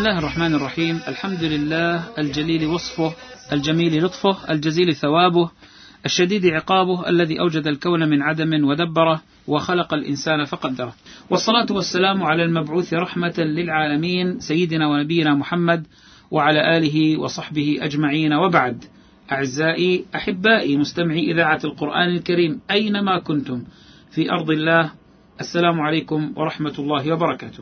الله الرحمن الرحيم. الحمد لله الجليل وصفه، الجميل لطفه، الجزيل ثوابه، الشديد عقابه، الذي أوجد الكون من عدم ودبره وخلق الإنسان فقدره، والصلاة والسلام على المبعوث رحمة للعالمين سيدنا ونبينا محمد وعلى آله وصحبه أجمعين، وبعد. أعزائي أحبائي مستمعي إذاعة القرآن الكريم أينما كنتم في أرض الله، السلام عليكم ورحمة الله وبركاته،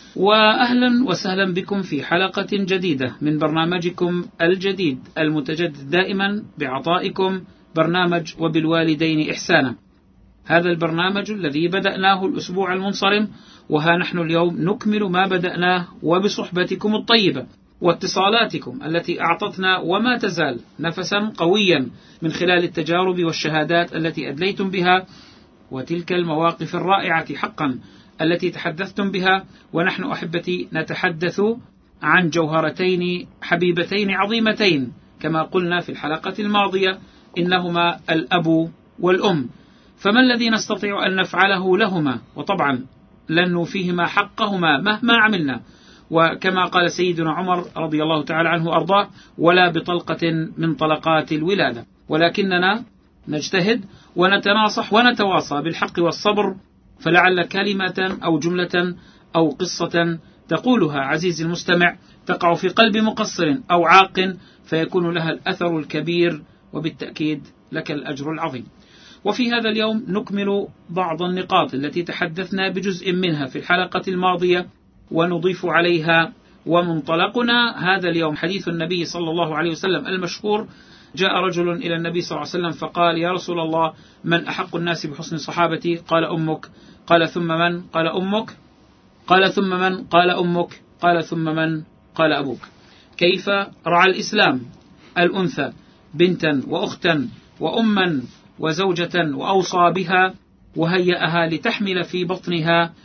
وأهلا وسهلا بكم في حلقة جديدة من برنامجكم الجديد المتجدد دائما بعطائكم، برنامج وبالوالدين إحسانا. هذا البرنامج الذي بدأناه الأسبوع المنصرم، وها نحن اليوم نكمل ما بدأناه، وبصحبتكم الطيبة واتصالاتكم التي أعطتنا وما تزال نفسا قويا من خلال التجارب والشهادات التي أدليتم بها، وتلك المواقف الرائعة حقا التي تحدثتم بها. ونحن أحبتي نتحدث عن جوهرتين حبيبتين عظيمتين كما قلنا في الحلقة الماضية، إنهما الأب والأم. فما الذي نستطيع أن نفعله لهما؟ وطبعا لن نوفيهما حقهما مهما عملنا، وكما قال سيدنا عمر رضي الله تعالى عنه وأرضاه: ولا بطلقة من طلقات الولادة. ولكننا نجتهد ونتناصح ونتواصى بالحق والصبر، فلعل كلمة أو جملة أو قصة تقولها عزيزي المستمع تقع في قلب مقصر أو عاق، فيكون لها الأثر الكبير، وبالتأكيد لك الأجر العظيم. وفي هذا اليوم نكمل بعض النقاط التي تحدثنا بجزء منها في الحلقة الماضية، ونضيف عليها. ومنطلقنا هذا اليوم حديث النبي صلى الله عليه وسلم المشهور: جاء رجل إلى النبي صلى الله عليه وسلم فقال: يا رسول الله، من أحق الناس بحسن صحابتي؟ قال: أمك. قال: ثم من؟ قال: أمك. قال: ثم من؟ قال: أمك. قال: ثم من؟ قال: أبوك. كيف رعى الإسلام الأنثى بنتا وأختا وأما وزوجة، وأوصى بها وهيأها لتحمل في بطنها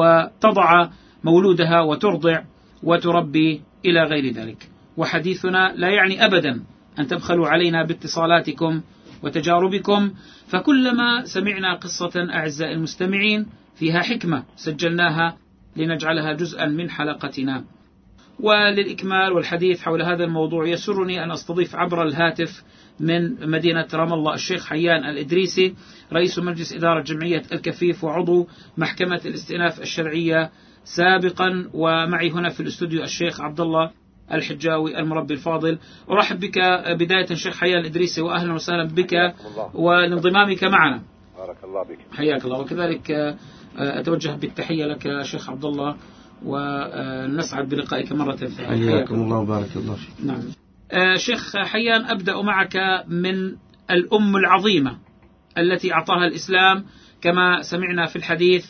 وتضع مولودها وترضع وتربي إلى غير ذلك. وحديثنا لا يعني أبدا أن تبخلوا علينا باتصالاتكم وتجاربكم، فكلما سمعنا قصة أعزائي المستمعين فيها حكمة سجلناها لنجعلها جزءا من حلقتنا. وللإكمال والحديث حول هذا الموضوع يسرني أن أستضيف عبر الهاتف من مدينة رام الله الشيخ حيان الإدريسي، رئيس مجلس إدارة جمعية الكفيف وعضو محكمة الاستئناف الشرعية سابقا، ومعي هنا في الاستوديو الشيخ عبد الله الحجاوي المربي الفاضل. أرحب بك بداية شيخ حيان الإدريسي، وأهلا وسهلا بك ولانضمامك معنا. بارك الله بك. حياك الله. وكذلك أتوجه بالتحية لك شيخ عبد الله، ونسعد بلقائك مرة ثانية. حياكم الله وبارك الله فيك. نعم. شيخ حيان، أبدأ معك من الأم العظيمة التي أعطاها الإسلام كما سمعنا في الحديث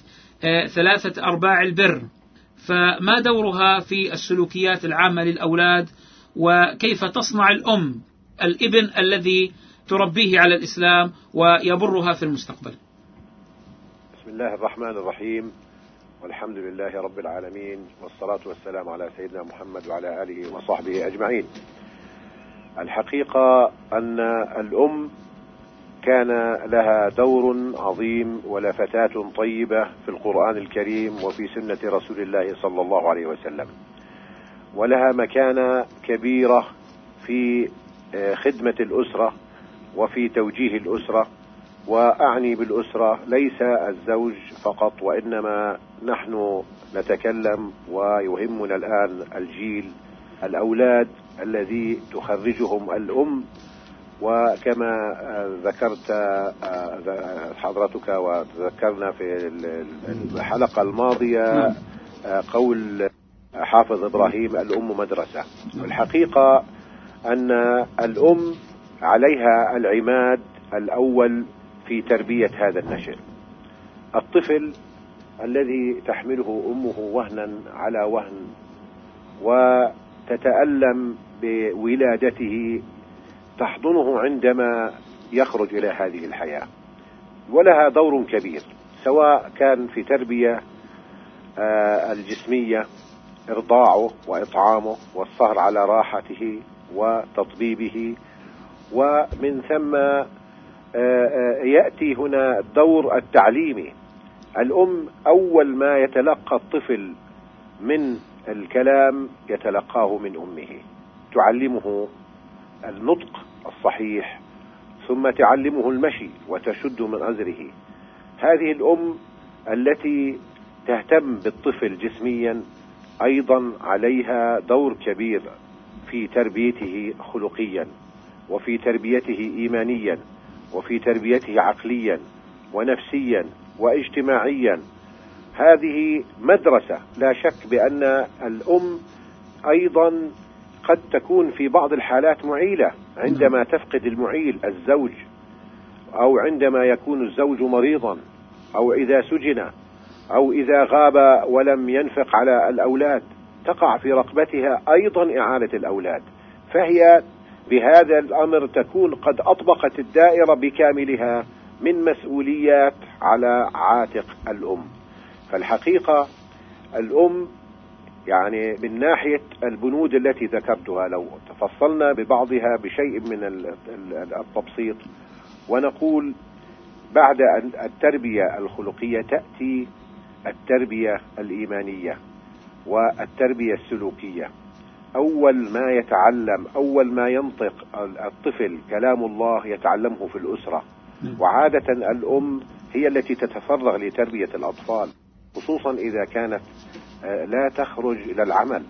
3 أرباع البر، فما دورها في السلوكيات العامة للأولاد، وكيف تصنع الأم الابن الذي تربيه على الإسلام ويبرها في المستقبل؟ بسم الله الرحمن الرحيم، والحمد لله رب العالمين، والصلاة والسلام على سيدنا محمد وعلى آله وصحبه أجمعين. الحقيقة أن الأم كان لها دور عظيم ولفتاة طيبة في القرآن الكريم وفي سنة رسول الله صلى الله عليه وسلم، ولها مكانة كبيرة في خدمة الأسرة وفي توجيه الأسرة. وأعني بالأسرة ليس الزوج فقط، وإنما نحن نتكلم ويهمنا الآن الجيل، الأولاد الذي تخرجهم الأم. وكما ذكرت حضرتك وذكرنا في الحلقة الماضية قول حافظ إبراهيم: الأم مدرسة. والحقيقة أن الأم عليها العماد الأول في تربية هذا النشء. الطفل الذي تحمله أمه وهنا على وهن وتتألم بولادته تحضنه عندما يخرج إلى هذه الحياة، ولها دور كبير، سواء كان في تربية الجسمية، إرضاعه وإطعامه والسهر على راحته وتطبيبه، ومن ثم يأتي هنا الدور التعليمي. الأم أول ما يتلقى الطفل من الكلام يتلقاه من أمه، تعلمه النطق الصحيح، ثم تعلمه المشي وتشد من أزره. هذه الأم التي تهتم بالطفل جسميا أيضا عليها دور كبير في تربيته خلقيا، وفي تربيته إيمانيا، وفي تربيته عقليا ونفسيا واجتماعيا. هذه مدرسة لا شك بأن الأم أيضا قد تكون في بعض الحالات معيلة، عندما تفقد المعيل الزوج، أو عندما يكون الزوج مريضا، أو إذا سجن، أو إذا غاب ولم ينفق على الأولاد، تقع في رقبتها أيضا إعالة الأولاد. فهي بهذا الأمر تكون قد أطبقت الدائرة بكاملها من مسؤوليات على عاتق الأم. فالحقيقة الأم يعني من ناحية البنود التي ذكرتها، لو تفصلنا ببعضها بشيء من التبسيط، ونقول بعد التربية الخلقية تأتي التربية الإيمانية والتربية السلوكية. أول ما يتعلم، أول ما ينطق الطفل كلام الله يتعلمه في الأسرة، وعادة الأم هي التي تتفرغ لتربية الأطفال، خصوصا إذا كانت لا تخرج إلى العمل،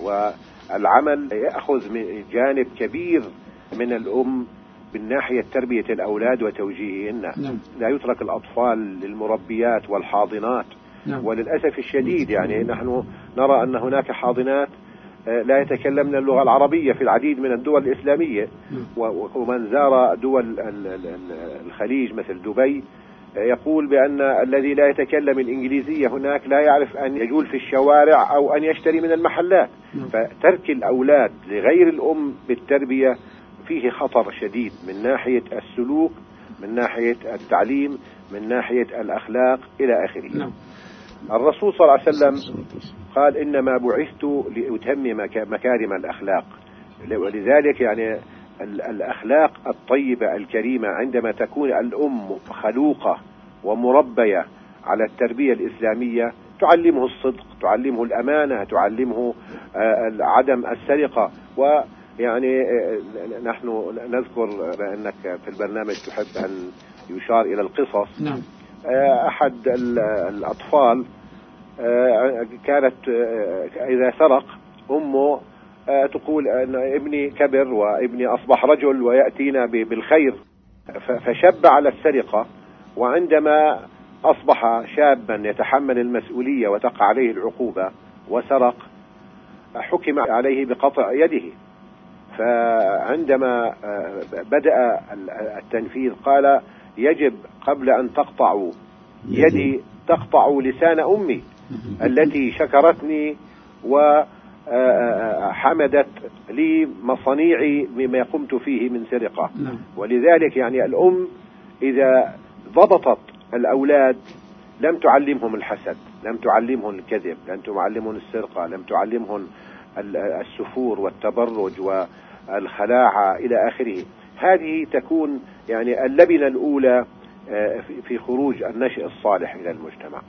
والعمل يأخذ من جانب كبير من الأم من ناحية تربية الأولاد وتوجيههن. لا يترك الأطفال للمربيات والحاضنات. وللأسف الشديد يعني نحن نرى أن هناك حاضنات لا يتكلمن اللغة العربية في العديد من الدول الإسلامية، ومن زار دول الخليج مثل دبي يقول بأن الذي لا يتكلم الإنجليزية هناك لا يعرف أن يجول في الشوارع أو أن يشتري من المحلات. فترك الأولاد لغير الأم بالتربية فيه خطر شديد من ناحية السلوك، من ناحية التعليم، من ناحية الأخلاق إلى آخره. الرسول صلى الله عليه وسلم قال إنما بعثت لأتمم مكارم الأخلاق. ولذلك يعني الأخلاق الطيبة الكريمة عندما تكون الأم خلوقة ومربية على التربية الإسلامية تعلمه الصدق، تعلمه الأمانة، تعلمه عدم السرقة. ويعني نحن نذكر بأنك في البرنامج تحب أن يشار إلى القصص. أحد الأطفال كانت إذا سرق أمه تقول أن ابني كبر وابني أصبح رجل ويأتينا بالخير، فشب على السرقة. وعندما أصبح شابا يتحمل المسؤولية وتقع عليه العقوبة وسرق، حكم عليه بقطع يده. فعندما بدأ التنفيذ قال يجب قبل أن تقطعوا يدي تقطعوا لسان أمي التي شكرتني وحمدت لي مصنيعي مما قمت فيه من سرقة. ولذلك يعني الأم إذا ضبطت الأولاد لم تعلمهم الحسد، لم تعلمهم الكذب، لم تعلمهم السرقة، لم تعلمهم السفور والتبرج والخلاعة إلى آخره. هذه تكون يعني اللبنة الأولى في خروج النشء الصالح إلى المجتمع.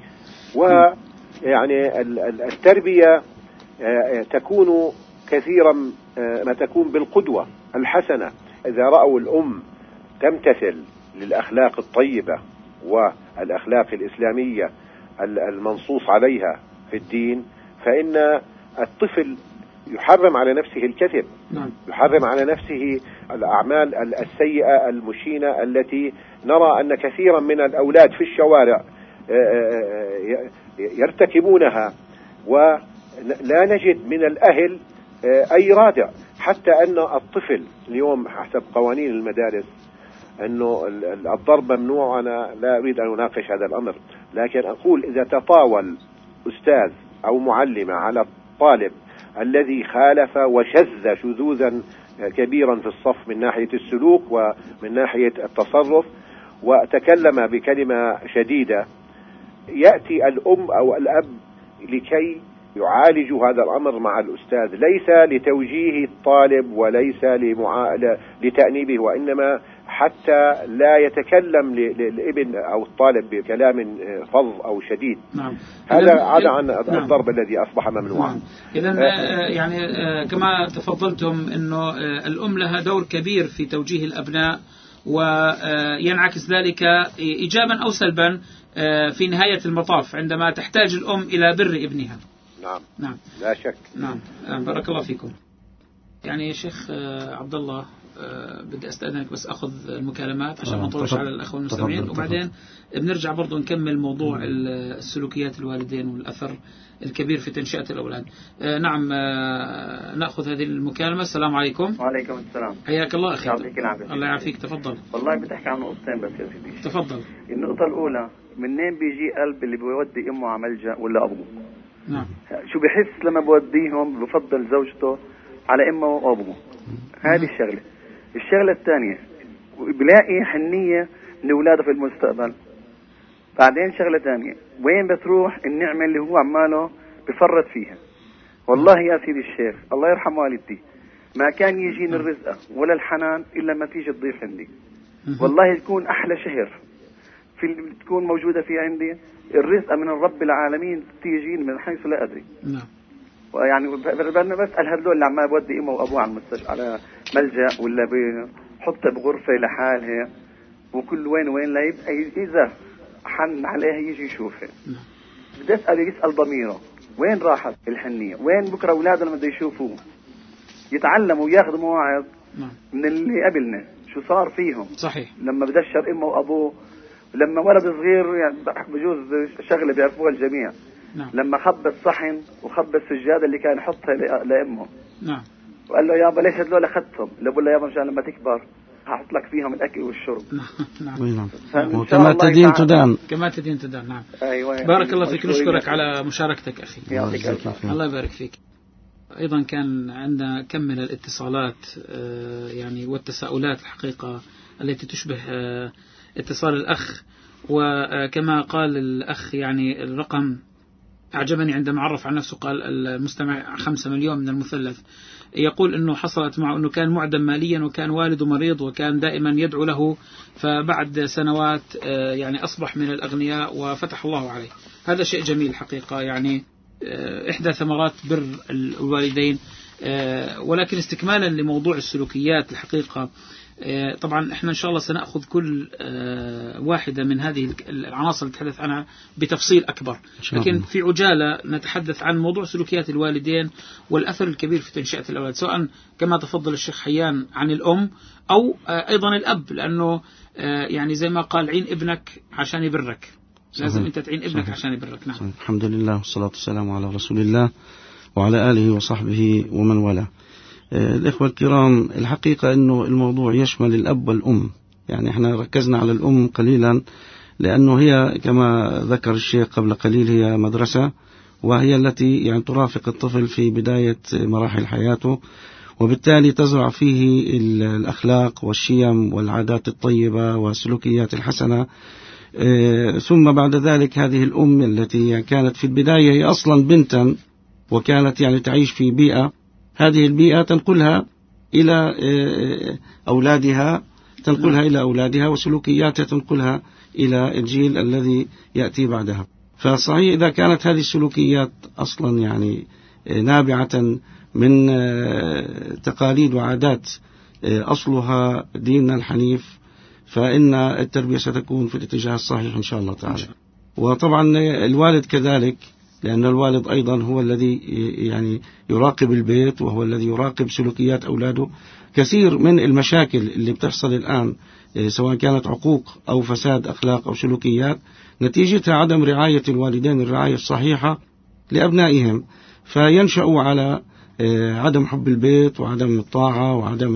ويعني التربية تكون كثيرا ما تكون بالقدوة الحسنة. إذا رأوا الأم تمتثل للأخلاق الطيبة والأخلاق الإسلامية المنصوص عليها في الدين، فإن الطفل يحرم على نفسه الكذب، يحرم على نفسه الأعمال السيئة المشينة التي نرى أن كثيرا من الأولاد في الشوارع يرتكبونها، ولا نجد من الأهل أي رادع. حتى أن الطفل اليوم حسب قوانين المدارس أنه الضرب ممنوع. أنا لا أريد أن أناقش هذا الأمر، لكن أقول إذا تطاول أستاذ أو معلمة على الطالب الذي خالف وشذ شذوذا كبيرا في الصف من ناحية السلوك ومن ناحية التصرف وتكلم بكلمة شديدة، يأتي الأم أو الأب لكي يعالجوا هذا الأمر مع الأستاذ، ليس لتوجيه الطالب وليس لتأنيبه، وإنما حتى لا يتكلم للابن أو الطالب بكلام فظ أو شديد. نعم. هذا عدا عن نعم. الضرب الذي أصبح ممنوعا. نعم. إذن يعني كما تفضلتم أنه الأم لها دور كبير في توجيه الأبناء، وينعكس ذلك إيجابا أو سلبا في نهاية المطاف عندما تحتاج الأم إلى بر ابنها. نعم. نعم. لا شك. نعم. بارك الله فيكم. يعني يا شيخ عبد الله، بدي أستأذنك بس أخذ المكالمات عشان ما نطولش على الأخوة المستمعين، وبعدين بنرجع برضو نكمل موضوع السلوكيات الوالدين والأثر الكبير في تنشئة الأولاد. نعم، نأخذ هذه المكالمة. السلام عليكم. وعليكم السلام. حياك الله أخي. يعطيك العافية. الله يعافيك. تفضل. والله بدي أحكي عن نقطتين بس يا سيدي. تفضل. النقطة الأولى، منين بيجي قلب اللي بيودي أمه على ملجأ ولا أبوه؟ نعم. شو بحس لما بوديهم بفضل زوجته على أمه وأبوه؟ هذه الشغلة. الشغلة الثانية، بلاقي حنية من أولاده في المستقبل. بعدين شغلة ثانية، وين بتروح النعمة اللي هو عماله بفرط فيها؟ والله يا سيدي الشيخ، الله يرحم والدتي، ما كان يجيني الرزقة ولا الحنان إلا ما تيجي تضيف عندي. والله تكون أحلى شهر تكون موجودة في عندي، الرزقة من الرب العالمين تيجين من حيث لا أدري. نعم. ويعني بدنا بسأل هذول اللي عمال بودي أمه وأبوه على المستشفى على ملجأ ولا بحطها بغرفة لحالها، وكل وين لا يبقى إذا حن عليها يجي يشوفها. بدي يسأل ضميره وين راحت الحنية؟ وين بكرة أولاده لما بده يشوفوه يتعلموا وياخذوا مواعظ من اللي قبلنا شو صار فيهم؟ صحيح. لما بدشر أمه وأبوه، لما ولد صغير يعني بجوز شغلة بيعرفوها الجميع. نعم. لما خب الصحن وخب السجادة اللي كان يحطها لأمه. نعم. وقال له يابا ليش هذول أخذتهم؟ بقول له يابا مشان لما تكبر هحط لك فيهم الأكل والشرب. نعم. وكما تدين تدان. كما تدين تدان. نعم. أيوة. بارك الله فيك، نشكرك على مشاركتك أخي. الله يبارك فيك. أيضا كان عندنا كم من الاتصالات يعني والتساؤلات الحقيقة التي تشبه اتصال الأخ، وكما قال الأخ يعني الرقم أعجبني عندما عرف عن نفسه، قال المستمع 5 مليون من المثلث. يقول أنه حصلت معه أنه كان معدم ماليا وكان والده مريض وكان دائما يدعو له، فبعد سنوات يعني أصبح من الأغنياء وفتح الله عليه. هذا شيء جميل حقيقة، يعني إحدى ثمرات بر الوالدين. ولكن استكمالا لموضوع السلوكيات الحقيقة، طبعا احنا ان شاء الله سنأخذ كل واحدة من هذه العناصر اللي تحدث عنها بتفصيل أكبر، لكن في عجالة نتحدث عن موضوع سلوكيات الوالدين والأثر الكبير في تنشئة الأولاد، سواء كما تفضل الشيخ حيان عن الأم أو أيضا الأب، لأنه يعني زي ما قال عين ابنك عشان يبرك. لازم أنت تعين ابنك عشان يبرك. نعم. الحمد لله والصلاة والسلام على رسول الله وعلى آله وصحبه ومن والاه. الإخوة الكرام، الحقيقة أنه الموضوع يشمل الأب والأم، يعني احنا ركزنا على الأم قليلا لأنه هي كما ذكر الشيخ قبل قليل هي مدرسة، وهي التي يعني ترافق الطفل في بداية مراحل حياته، وبالتالي تزرع فيه الأخلاق والشيم والعادات الطيبة والسلوكيات الحسنة. ثم بعد ذلك هذه الأم التي كانت في البداية هي أصلا بنتا وكانت يعني تعيش في بيئة، هذه البيئة تنقلها إلى أولادها وسلوكياتها تنقلها إلى الجيل الذي يأتي بعدها. فصحيح إذا كانت هذه السلوكيات أصلا يعني نابعة من تقاليد وعادات أصلها ديننا الحنيف، فإن التربية ستكون في الاتجاه الصحيح إن شاء الله تعالى. وطبعا الوالد كذلك، لأن الوالد أيضا هو الذي يعني يراقب البيت وهو الذي يراقب سلوكيات أولاده. كثير من المشاكل اللي بتحصل الآن سواء كانت عقوق أو فساد أخلاق أو سلوكيات نتيجتها عدم رعاية الوالدين الرعاية الصحيحة لأبنائهم، فينشأوا على عدم حب البيت وعدم الطاعة وعدم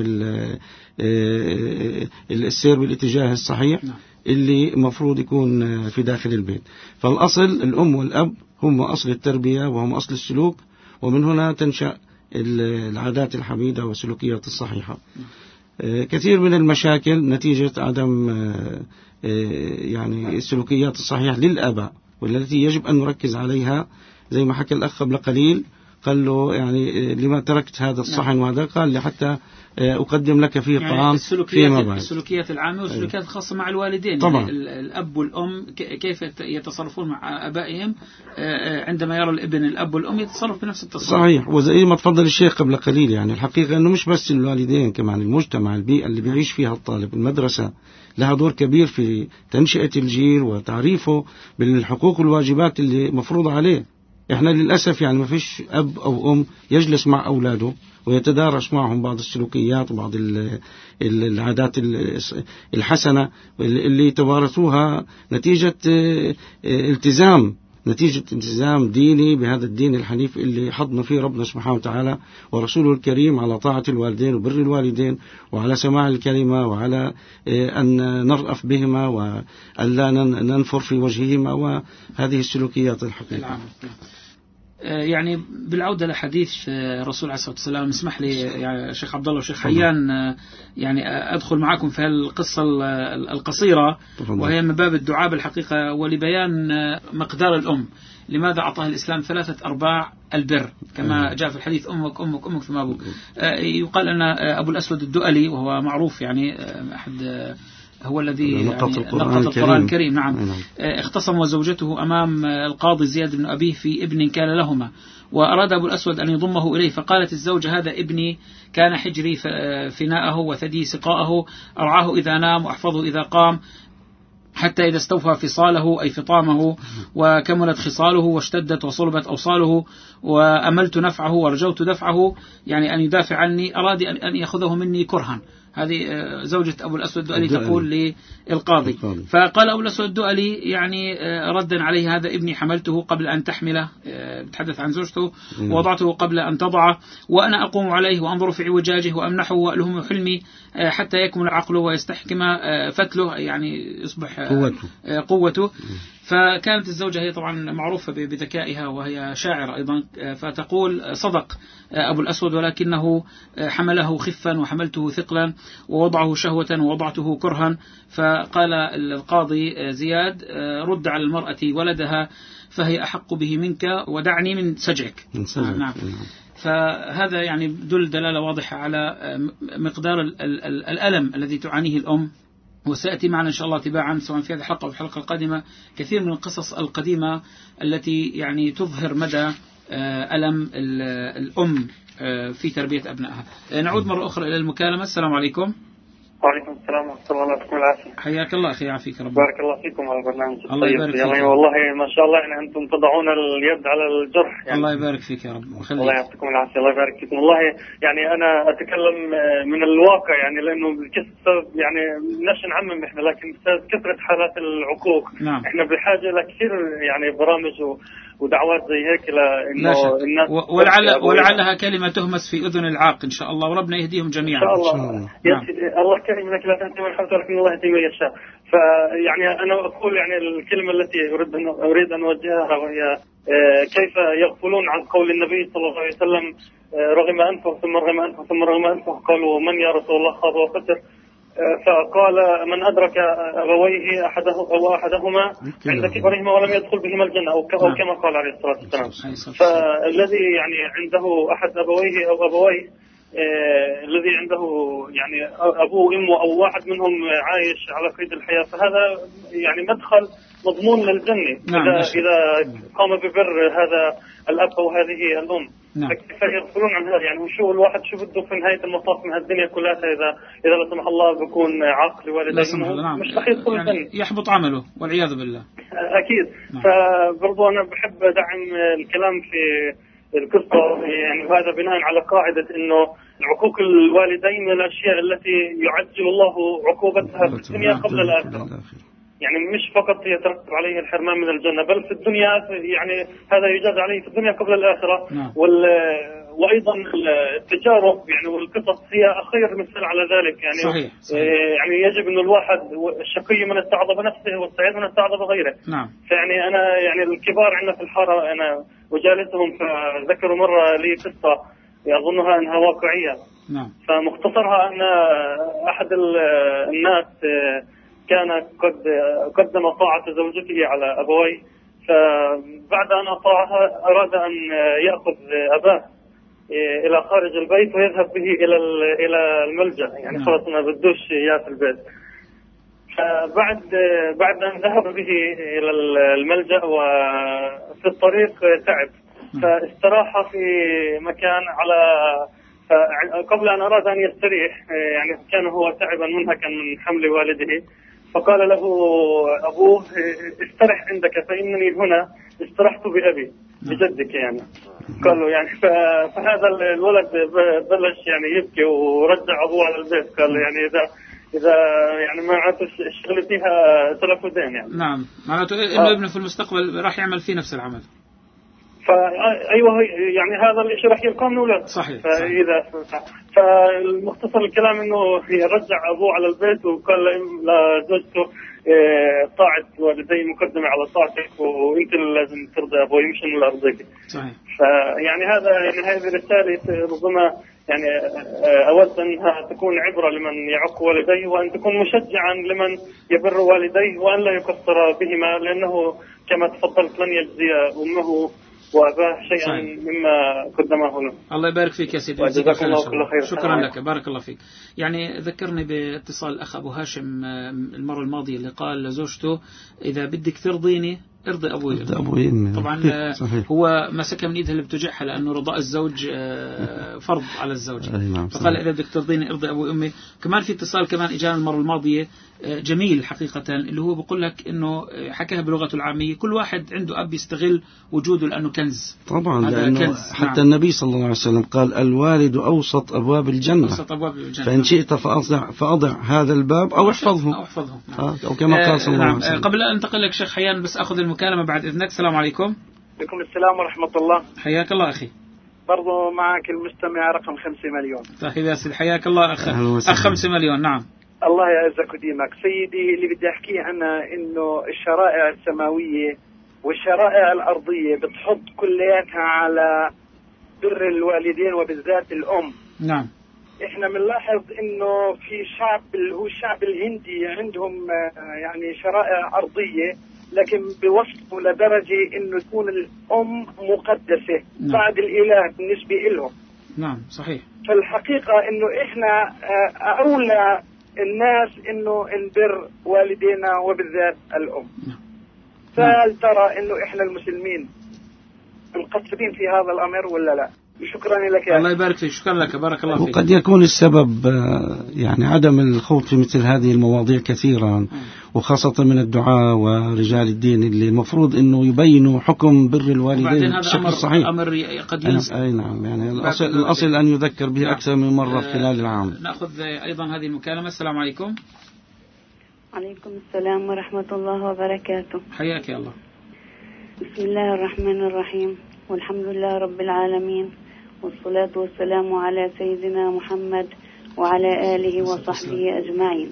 السير بالاتجاه الصحيح اللي مفروض يكون في داخل البيت. فالأصل الأم والأب هم أصل التربية وهم أصل السلوك، ومن هنا تنشأ العادات الحميدة والسلوكيات الصحيحة. كثير من المشاكل نتيجة عدم يعني السلوكيات الصحيحة للآباء، والتي يجب أن نركز عليها زي ما حكى الأخ قبل قليل. قال له يعني لما تركت هذا الصحن وهذا؟ قال لي حتى أقدم لك فيه يعني طعام فيما بعد. السلوكيات العامة والسلوكيات الخاصة مع الوالدين طبعا. يعني الأب والأم كيف يتصرفون مع أبائهم عندما يرى الابن الأب والأم يتصرف بنفس التصرف. صحيح. وزي ما تفضل الشيخ قبل قليل، يعني الحقيقة أنه مش بس الوالدين، كمان المجتمع، البيئة اللي بيعيش فيها الطالب، المدرسة لها دور كبير في تنشئة الجيل وتعريفه بالحقوق والواجبات اللي مفروضة عليه. احنا للأسف يعني ما فيش أب أو أم يجلس مع أولاده ويتدارس معهم بعض السلوكيات وبعض العادات الحسنة اللي توارثوها نتيجة التزام ديني بهذا الدين الحنيف اللي حضنا فيه ربنا سبحانه وتعالى ورسوله الكريم على طاعة الوالدين وبر الوالدين وعلى سماع الكلمة وعلى أن نرأف بهما وألا ننفر في وجههما وهذه السلوكيات الحقيقة. يعني بالعودة لحديث الرسول عليه الصلاة والسلام، اسمح لي يا شيخ عبد الله وشيخ حيان يعني أدخل معكم في القصة القصيرة وهي من باب الدعاء بالحقيقة ولبيان مقدار الأم. لماذا أعطاها الإسلام 3/4 البر كما جاء في الحديث أمك أمك أمك ثم أبوك. يقال أن أبو الأسود الدؤلي وهو معروف يعني أحد هو الذي نقض القرآن الكريم. نعم. اختصم وزوجته أمام القاضي زياد بن أبيه في ابن كان لهما، وأراد أبو الأسود أن يضمه إليه، فقالت الزوجة هذا ابني كان حجري فناءه وثدي سقاءه، أرعاه إذا نام وأحفظه إذا قام، حتى إذا استوفى فصاله أي فطامه وكملت خصاله واشتدت وصلبت أوصاله وأملت نفعه ورجوت دفعه، يعني أن يدافع عني، أراد أن يأخذه مني كرها. هذه زوجة أبو الأسود الدؤلي تقول للقاضي. فقال أبو الأسود الدؤلي يعني ردا عليه هذا ابني حملته قبل أن تحمله، بتحدث عن زوجته، ووضعته قبل أن تضعه، وأنا أقوم عليه وأنظر في عوجاجه وأمنحه وألهم حلمي حتى يكمل عقله ويستحكم فتله، يعني يصبح قوته. فكانت الزوجة هي طبعا معروفة بذكائها وهي شاعرة أيضا، فتقول صدق أبو الأسود ولكنه حمله خفا وحملته ثقلا ووضعه شهوة ووضعته كرها. فقال القاضي زياد رد على المرأة ولدها فهي أحق به منك ودعني من سجعك. نعم. فهذا يعني دلالة واضحة على مقدار الألم الذي تعانيه الأم. وسيأتي معنا إن شاء الله تباعا سواء في هذه الحلقة أو الحلقة القادمة كثير من القصص القديمة التي يعني تظهر مدى ألم الأم في تربية أبنائها. نعود مرة أخرى إلى المكالمة. السلام عليكم. وعليكم السلام ورحمة الله وبركاته. حياك الله أخي، يعافيك ربنا. بارك الله فيكم على البرنامج. الله يبارك فيك. يعني والله ما شاء الله يعني أنتم تضعون اليد على الجرح يعني. الله يبارك فيك يا رب. الله يعطيكم العافية. الله يبارك فيكم. والله يعني أنا أتكلم من الواقع يعني لأنه يعني ناش نعمم إحنا، لكن كثرة حالات العقوق. نعم. إحنا بحاجة لكثير يعني برامج ودعوات زي هيك لأنه الناس ولعلها كلمة تهمس في أذن العاق إن شاء الله، وربنا يهديهم جميعا إن شاء الله. الله كريم لك لا تنسى من حمد ولكن الله يهدي من يشاء. فيعني أنا أقول يعني الكلمة التي أريد أن أوجهها وهي كيف يغفلون عن قول النبي صلى الله عليه وسلم رغم أنفه ثم رغم أنفه ثم رغم أنفه، قالوا من يا رسول الله؟ خاب وخسر. فقال من أدرك أبويه أحدهما عند كبرهما ولم يدخل بهما الجنة أو كما قال عليه الصلاة والسلام. فالذي يعني عنده أحد أبويه أو أبويه الذي عنده يعني أبوه وأمه أو واحد منهم عايش على قيد الحياة، فهذا يعني مدخل مضمون للجنة. إذا قام ببر هذا الأب أو هذه الأم. كيف يغفلون عن هذا؟ يعني شو الواحد شو بده في نهاية المطاف من هالدنيا كلها إذا لا سمح الله بيكون عاقل والديه مش رح يدخل الجنة، يعني يحبط عمله والعياذ بالله. أكيد. فبرضو أنا بحب أدعم الكلام في القصة يعني، وهذا بناء على قاعدة إنه عقوق الوالدين من الأشياء التي يعجل الله عقوبتها في الدنيا قبل الآخرة. يعني مش فقط يترتب عليه الحرمان من الجنة، بل في الدنيا يعني هذا يجاز عليه في الدنيا قبل الآخرة. وأيضا التجارب يعني والقصص هي أخير مثال على ذلك يعني. صحيح. يعني يجب أن الواحد الشقي من استعظم نفسه والسعيد من استعظم غيره. نعم. فيعني أنا يعني الكبار عندنا في الحارة أنا وجالسهم فذكروا مرة لي قصة أظنها أنها واقعية. نعم. فمختصرها أن أحد الناس كان قد قدم طاعة زوجته على أبويه، فبعد أن أطاعها أراد أن يأخذ أباه إلى خارج البيت ويذهب به إلى الملجأ، يعني خلاص ما بدوش إياه في البيت. فبعد أن ذهب به إلى الملجأ وفي الطريق تعب، فاستراح في مكان قبل أن أراد أن يستريح، يعني كان هو تعبا منهكا من حمل والده، فقال له أبوه استرح عندك فإنني هنا استرحت بأبي بجدك يعني. قال له يعني فهذا الولد بلش يعني يبكي ورجع أبوه على البيت. قال له يعني إذا يعني ما عرفت الشغل فيها تلف دين يعني. نعم، معناته إنه ابنه في المستقبل راح يعمل فيه نفس العمل. فأيوه يعني هذا الشيء راح يلقاه من أولاد. صحيح. فالمختصر الكلام إنه رجع أبوه على البيت وقال لزوجته طاعة والدي مقدمة على طاعتك، وأنت اللي لازم ترضي أبوي مش أنا اللي أرضيك. صحيح. فيعني هذه الرسالة ربما يعني أود أنها تكون عبرة لمن يعق والديه، وأن تكون مشجعا لمن يبر والديه، وأن لا يقصر بهما، لأنه كما تفضلت لن يجزي أمه وأباه شيئا مما قدمه له. الله يبارك فيك يا سيدي، جزاك الله كل خير. شكرا لك، بارك الله فيك. يعني ذكرني باتصال الأخ أبو هاشم المرة الماضية اللي قال لزوجته إذا بدك ترضيني ارضي أبوي. طبعا هو مسكها من إيدها اللي بتوجعها، لأنه رضاء الزوج فرض على الزوج. فقال إذا بدك ترضيني ارضي أبوي أمي. كمان في اتصال كمان إجانا المرة الماضية جميل حقيقة، اللي هو بقول لك إنه حكاها بلغته العامية، كل واحد عنده أب يستغل وجوده لأنه كنز. طبعا لأنه كنز. حتى النبي صلى الله عليه وسلم قال الوالد أوسط أبواب الجنة. أوسط أبواب الجنة. فإن شئت فأضع هذا الباب أو احفظه. أو كما قال صلى الله عليه وسلم. قبل أن أنتقل لك شيخ حيان بس أخذ المكالمة بعد إذنك. السلام عليكم. عليكم السلام ورحمة الله. حياك الله أخي. برضو معك المستمع رقم 5 مليون. طيب يا سيدي حياك الله أخ 5 مليون. نعم. الله يعزك وديمك سيدي. اللي بدي أحكيه عنها إنه الشرائع السماوية والشرائع الأرضية بتحط كلياتها على بر الوالدين وبالذات الأم. نعم. إحنا بنلاحظ إنه في شعب اللي هو الشعب الهندي عندهم يعني شرائع أرضية، لكن بوصلوا لدرجة إنه تكون الأم مقدسة. نعم. بعد الإله بالنسبة لهم. نعم صحيح. فالحقيقة إنه إحنا أولى الناس إنه نبر والدينا وبالذات الأم. نعم. فهل ترى إنه إحنا المسلمين مقصرين في هذا الأمر ولا لا؟ شكرا لك يا الله يبارك فيك. شكرا لك، بارك الله فيك. وقد يكون السبب يعني عدم الخوض في مثل هذه المواضيع كثيرا، وخاصة من الدعاء ورجال الدين اللي المفروض انه يبينوا حكم بر الوالدين بشكل صحيح. أمر قد ينسى. أي نعم، يعني الأصل أن يذكر به أكثر من مرة خلال العام. نأخذ أيضا هذه المكالمة. السلام عليكم. عليكم السلام ورحمة الله وبركاته. حياك يا الله. بسم الله الرحمن الرحيم، والحمد لله رب العالمين، والصلاة والسلام على سيدنا محمد وعلى آله وصحبه أجمعين.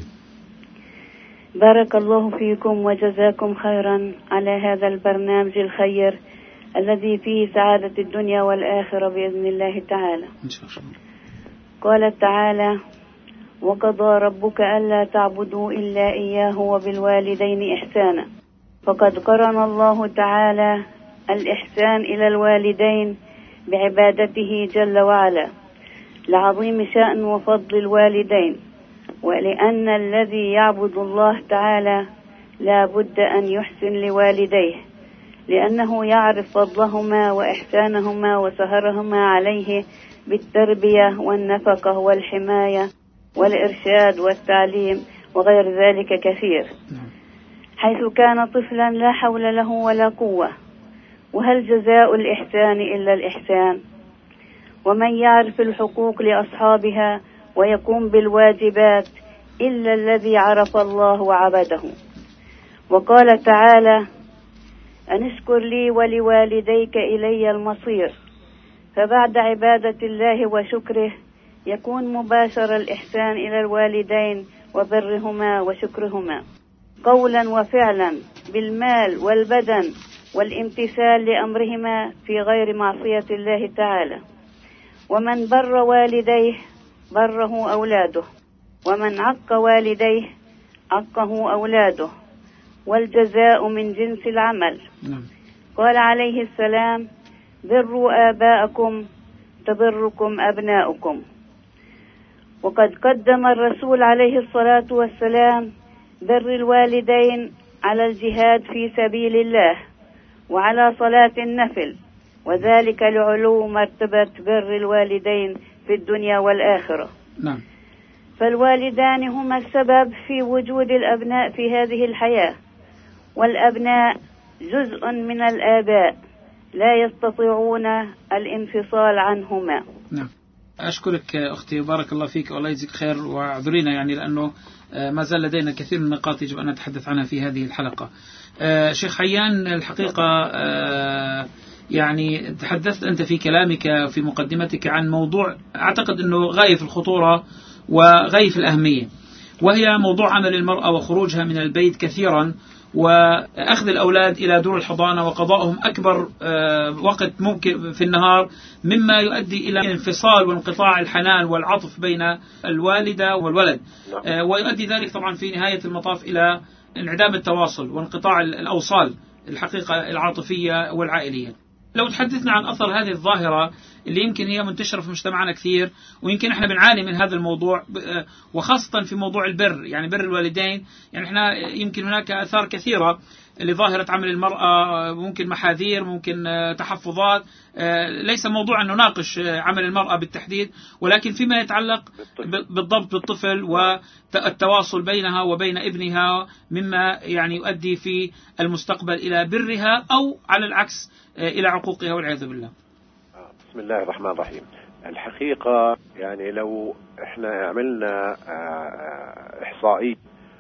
بارك الله فيكم وجزاكم خيرا على هذا البرنامج الخير الذي فيه سعادة الدنيا والآخرة بإذن الله تعالى. قال تعالى: وقضى ربك ألا تعبدوا إلا إياه وبالوالدين إحسانا. فقد قرن الله تعالى الإحسان إلى الوالدين بعبادته جل وعلا لعظيم شأن وفضل الوالدين، ولأن الذي يعبد الله تعالى لا بد أن يحسن لوالديه، لأنه يعرف فضلهما وإحسانهما وسهرهما عليه بالتربية والنفقة والحماية والإرشاد والتعليم وغير ذلك كثير، حيث كان طفلا لا حول له ولا قوة. وهل جزاء الإحسان إلا الإحسان؟ ومن يعرف الحقوق لأصحابها ويقوم بالواجبات إلا الذي عرف الله وعبده. وقال تعالى: أن اشكر لي ولوالديك إلي المصير. فبعد عبادة الله وشكره يكون مباشر الإحسان إلى الوالدين وبرهما وشكرهما قولا وفعلا بالمال والبدن والامتثال لأمرهما في غير معصية الله تعالى. ومن بر والديه بره أولاده، ومن عق والديه عقه أولاده. والجزاء من جنس العمل. قال عليه السلام: بروا آباءكم تبركم أبناؤكم. وقد قدم الرسول عليه الصلاة والسلام بر الوالدين على الجهاد في سبيل الله وعلى صلاة النفل، وذلك لعلو مرتبة بر الوالدين في الدنيا والآخرة. نعم. فالوالدان هما السبب في وجود الأبناء في هذه الحياة، والأبناء جزء من الآباء لا يستطيعون الانفصال عنهما. نعم. أشكرك أختي بارك الله فيك والله يجزيك خير، واعذرينا يعني لأنه ما زال لدينا كثير من النقاط يجب أن نتحدث عنها في هذه الحلقة. شيخ حيان، الحقيقة يعني تحدثت أنت في كلامك في مقدمتك عن موضوع أعتقد أنه غاية في الخطورة وغاية في الأهمية، وهي موضوع عمل المرأة وخروجها من البيت كثيرا وأخذ الأولاد إلى دور الحضانة وقضائهم أكبر وقت ممكن في النهار، مما يؤدي إلى انفصال وانقطاع الحنان والعطف بين الوالدة والولد، ويؤدي ذلك طبعا في نهاية المطاف إلى انعدام التواصل وانقطاع الأوصال الحقيقة العاطفية والعائلية. لو تحدثنا عن أثر هذه الظاهرة اللي يمكن هي منتشرة في مجتمعنا كثير، ويمكن احنا بنعاني من هذا الموضوع، وخاصة في موضوع البر، يعني بر الوالدين. يعني احنا يمكن هناك آثار كثيرة لظاهرة عمل المرأة، ممكن محاذير، ممكن تحفظات. ليس موضوع أن نناقش عمل المرأة بالتحديد، ولكن فيما يتعلق بالضبط بالطفل والتواصل بينها وبين ابنها، مما يعني يؤدي في المستقبل إلى برها أو على العكس إلى عقوقها والعياذ بالله. بسم الله الرحمن الرحيم. الحقيقة يعني لو احنا عملنا إحصائي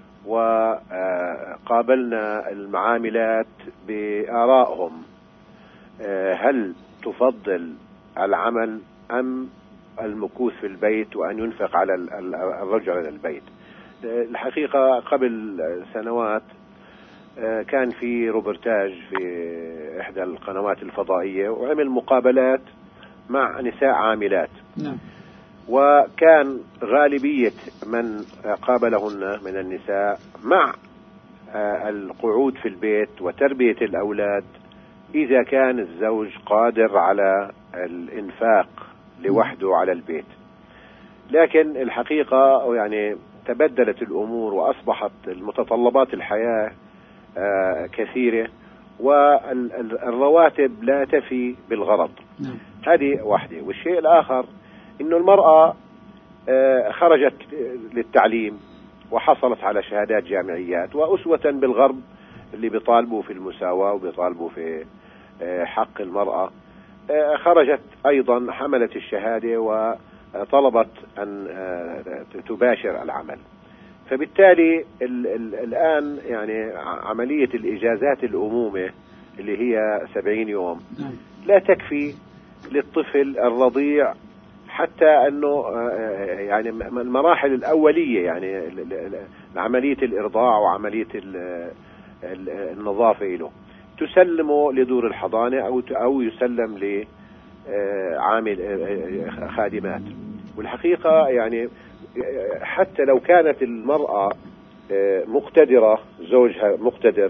وقابلنا المعاملات بآرائهم، هل تفضل العمل أم المكوث في البيت وأن ينفق على الرجل على البيت؟ الحقيقة قبل سنوات كان في روبرتاج في إحدى القنوات الفضائية، وعمل مقابلات مع نساء عاملات. نعم. وكان غالبية من قابلهن من النساء مع القعود في البيت وتربية الأولاد إذا كان الزوج قادر على الإنفاق لوحده على البيت. لكن الحقيقة يعني تبدلت الأمور وأصبحت المتطلبات الحياة كثيرة، والرواتب لا تفي بالغرض. هذه واحدة. والشيء الآخر إنه المرأة خرجت للتعليم وحصلت على شهادات جامعيات، وأسوة بالغرب اللي بيطالبوا في المساواة وبيطالبوا في حق المرأة، خرجت أيضا حملت الشهادة وطلبت أن تباشر العمل. فبالتالي الآن يعني عملية الإجازات الأمومة اللي هي 70 يوم لا تكفي للطفل الرضيع، حتى أنه يعني المراحل الأولية يعني عملية الإرضاع وعملية النظافة له تسلمه لدور الحضانة أو يسلم لعامل خادمات. والحقيقة يعني حتى لو كانت المرأة مقتدرة، زوجها مقتدر،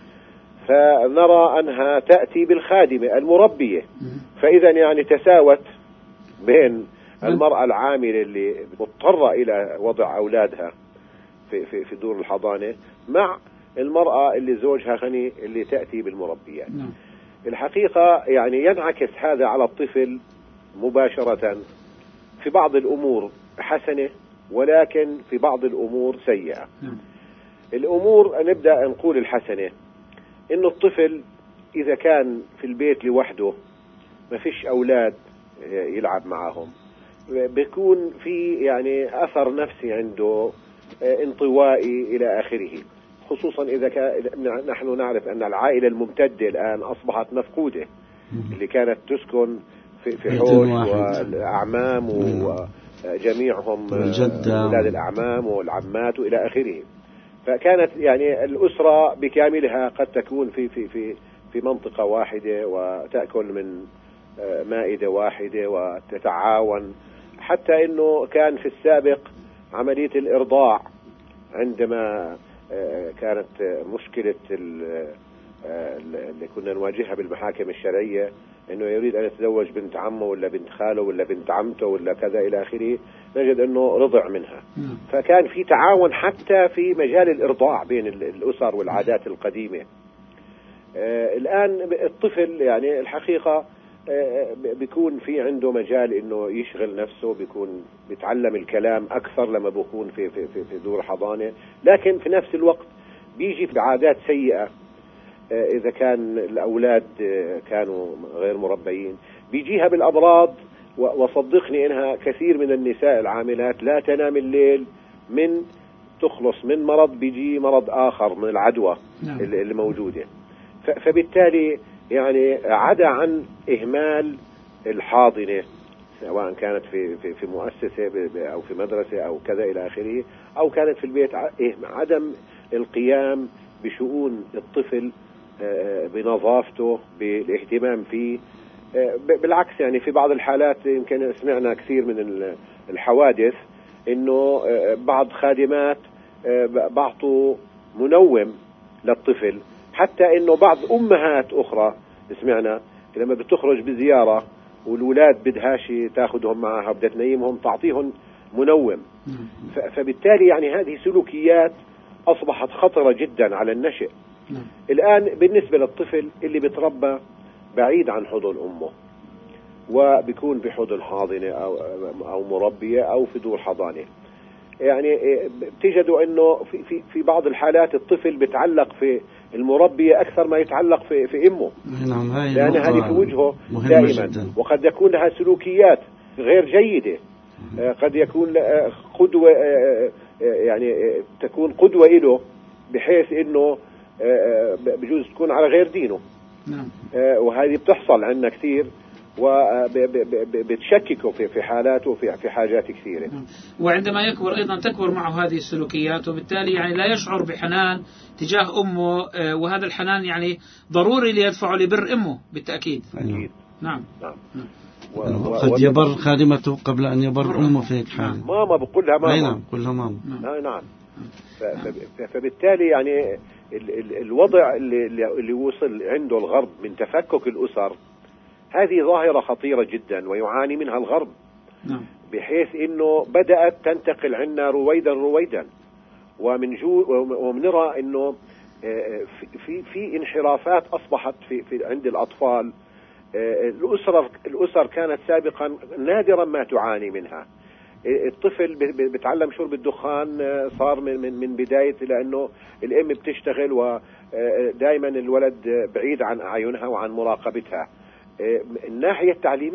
فنرى أنها تأتي بالخادمة المربية. فإذا يعني تساوت بين المرأة العاملة اللي مضطرة إلى وضع أولادها في دور الحضانة مع المرأة اللي زوجها غني اللي تأتي بالمربيات. الحقيقة يعني ينعكس هذا على الطفل مباشرة في بعض الأمور حسنة، ولكن في بعض الأمور سيئة. الأمور نبدأ نقول الحسنة، إنه الطفل إذا كان في البيت لوحده ما فيش أولاد يلعب معهم، بيكون في يعني أثر نفسي عنده انطوائي إلى آخره، خصوصا إذا كان نحن نعرف أن العائلة الممتدة الآن أصبحت مفقودة، اللي كانت تسكن في حوش والأعمام وجميعهم أولاد الأعمام والعمات وإلى آخره. فكانت يعني الأسرة بكاملها قد تكون في منطقة واحدة وتأكل من مائدة واحدة وتتعاون. حتى إنه كان في السابق عملية الإرضاع عندما كانت مشكلة اللي كنا نواجهها بالمحاكم الشرعية، انه يريد ان يتزوج بنت عمه ولا بنت خاله ولا بنت عمته ولا كذا الى اخره، نجد انه رضع منها. فكان في تعاون حتى في مجال الارضاع بين الاسر والعادات القديمة. الان الطفل يعني الحقيقة بيكون في عنده مجال انه يشغل نفسه، بيكون بيتعلم الكلام اكثر لما بيكون في دور حضانة، لكن في نفس الوقت بيجي بعادات سيئة. إذا كان الأولاد كانوا غير مربيين بيجيها بالأمراض، وصدقني إنها كثير من النساء العاملات لا تنام الليل من تخلص من مرض بيجي مرض آخر من العدوى اللي موجودة. فبالتالي يعني عدا عن إهمال الحاضنة، سواء كانت في مؤسسة أو في مدرسة أو كذا إلى آخره، أو كانت في البيت، عدم القيام بشؤون الطفل، بنظافته، بالاهتمام فيه. بالعكس يعني في بعض الحالات يمكن سمعنا كثير من الحوادث انه بعض خادمات بعطوا منوم للطفل، حتى انه بعض امهات اخرى سمعنا لما بتخرج بزيارة والولاد بدهاش تاخذهم معها وبدها تنيمهم تعطيهم منوم. فبالتالي يعني هذه سلوكيات أصبحت خطرة جدا على النشء. الآن بالنسبة للطفل اللي بتربى بعيد عن حضن أمه وبيكون بحضن حاضنة أو مربية أو في دور حضانة، يعني بتجدوا أنه في بعض الحالات الطفل بتعلق في المربية أكثر ما يتعلق في أمه، لأن هذه في وجهه دائما جداً. وقد يكون لها سلوكيات غير جيدة، قد يكون قدوة، يعني تكون قدوة له بحيث انه بجوز تكون على غير دينه. وهذه بتحصل عندنا كثير، وبتشككه في حالاته وفي حاجات كثيرة. وعندما يكبر أيضا تكبر معه هذه السلوكيات، وبالتالي يعني لا يشعر بحنان تجاه أمه، وهذا الحنان يعني ضروري ليدفعه لبر أمه بالتأكيد. أكيد. نعم. قد يبر خادمته قبل أن يبر أمه في هيك حال. ماما بقول لها ماما. نعم كلها ماما. نعم. فبالتالي يعني الوضع اللي وصل عنده الغرب من تفكك الأسر، هذه ظاهرة خطيرة جدا ويعاني منها الغرب. بحيث انه بدأت تنتقل عنا رويدا، ومنرى انه في انحرافات اصبحت في عند الاطفال. الاسر كانت سابقا نادرا ما تعاني منها. الطفل بتعلم شرب الدخان صار من بداية، لأنه الأم بتشتغل ودائما الولد بعيد عن أعينها وعن مراقبتها. الناحية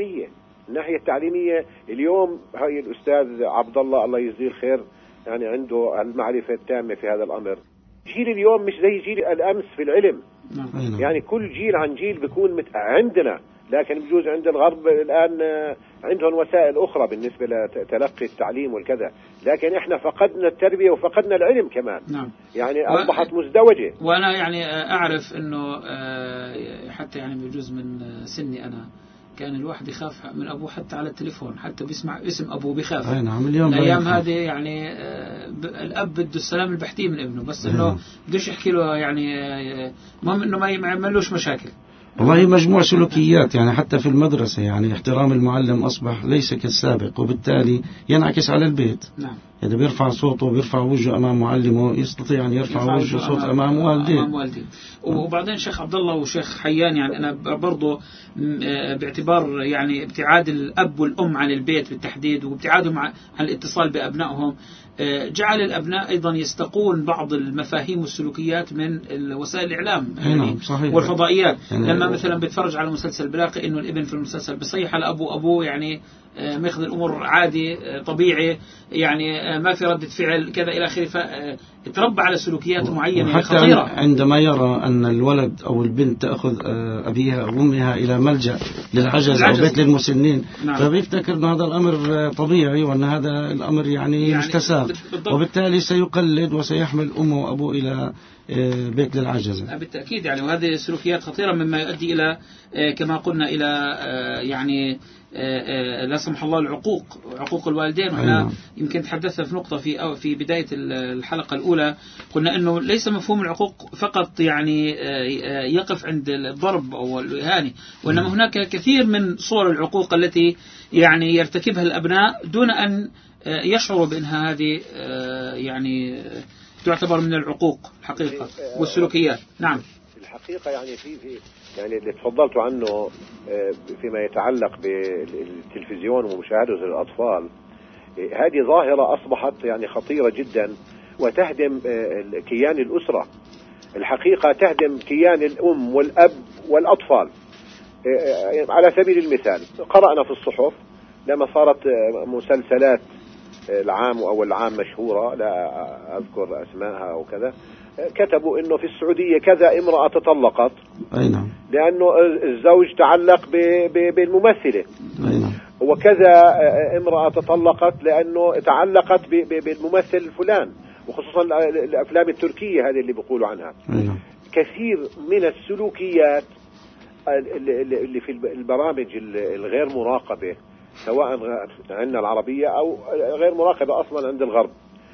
التعليمية اليوم هاي الأستاذ عبد الله يجزيه الخير يعني عنده المعرفة التامة في هذا الأمر. جيل اليوم مش زي جيل الأمس في العلم. يعني كل جيل عن جيل بيكون عندنا، لكن بجوز عند الغرب الآن عندهم وسائل أخرى بالنسبة لتلقي التعليم والكذا، لكن إحنا فقدنا التربية وفقدنا العلم كمان. يعني أصبحت مزدوجة. وأنا يعني أعرف أنه حتى يعني بجوز من سني أنا كان الواحد يخاف من أبوه حتى على التليفون، حتى بيسمع اسم أبوه بيخاف. الأيام هذه يعني الأب بده السلام البحتي من ابنه، بس إنه بدوش يحكي له يعني مهم إنه ما يعملوش مشاكل. والله مجموع سلوكيات يعني حتى في المدرسة، يعني احترام المعلم أصبح ليس كالسابق، وبالتالي ينعكس على البيت. إذا بيرفع صوته وبيرفع وجهه أمام معلمه يستطيع أن يرفع وجهه صوت أمام والديه. وبعدين شيخ عبد الله وشيخ حيان، يعني أنا برضو باعتبار يعني ابتعاد الأب والأم عن البيت بالتحديد وابتعادهم عن الاتصال بأبنائهم، جعل الأبناء أيضا يستقون بعض المفاهيم والسلوكيات من وسائل الإعلام والفضائيات. لما مثلا بتفرج على مسلسل بلاقي إنه الابن في المسلسل بيصيح على أبوه يعني ماخذ الأمور عادي طبيعي، يعني ما في ردة فعل كذا إلى آخره، فتربى على سلوكيات معينة خطيرة. عندما يرى أن الولد أو البنت تأخذ أبيها أو أمها إلى ملجأ للعجز أو بيت للمسنين، فبيفتكر أن هذا الأمر طبيعي وأن هذا الأمر يعني مستساغ، وبالتالي سيقلد وسيحمل أمه وأبوه إلى بيت للعجزة. بالتأكيد يعني، وهذه سلوكيات خطيرة مما يؤدي إلى كما قلنا إلى يعني لا سمح الله عقوق الوالدين. وإحنا يمكن تحدثنا في نقطة في بداية الحلقة الأولى، قلنا أنه ليس مفهوم العقوق فقط يعني يقف عند الضرب أو الإهانة، وإنما هناك كثير من صور العقوق التي يعني يرتكبها الأبناء دون أن يشعروا بأنها هذه يعني تعتبر من العقوق الحقيقة والسلوكيات. نعم الحقيقة يعني في يعني اللي تفضلت عنه فيما يتعلق بالتلفزيون ومشاهدة الأطفال، هذه ظاهرة أصبحت يعني خطيرة جدا وتهدم كيان الأسرة. الحقيقة تهدم كيان الأم والأب والأطفال. على سبيل المثال قرأنا في الصحف لما صارت مسلسلات العام وأول العام مشهورة، لا أذكر أسمائها وكذا، كتبوا إنه في السعودية كذا امرأة تطلقت لأنه الزوج تعلق بالممثلة، وكذا امرأة تطلقت لأنه تعلقت بالممثل الفلان، وخصوصا الأفلام التركية هذه اللي بيقولوا عنها. كثير من السلوكيات اللي في البرامج الغير مراقبة سواء عندنا العربية أو غير مراقبة أصلا عند الغرب،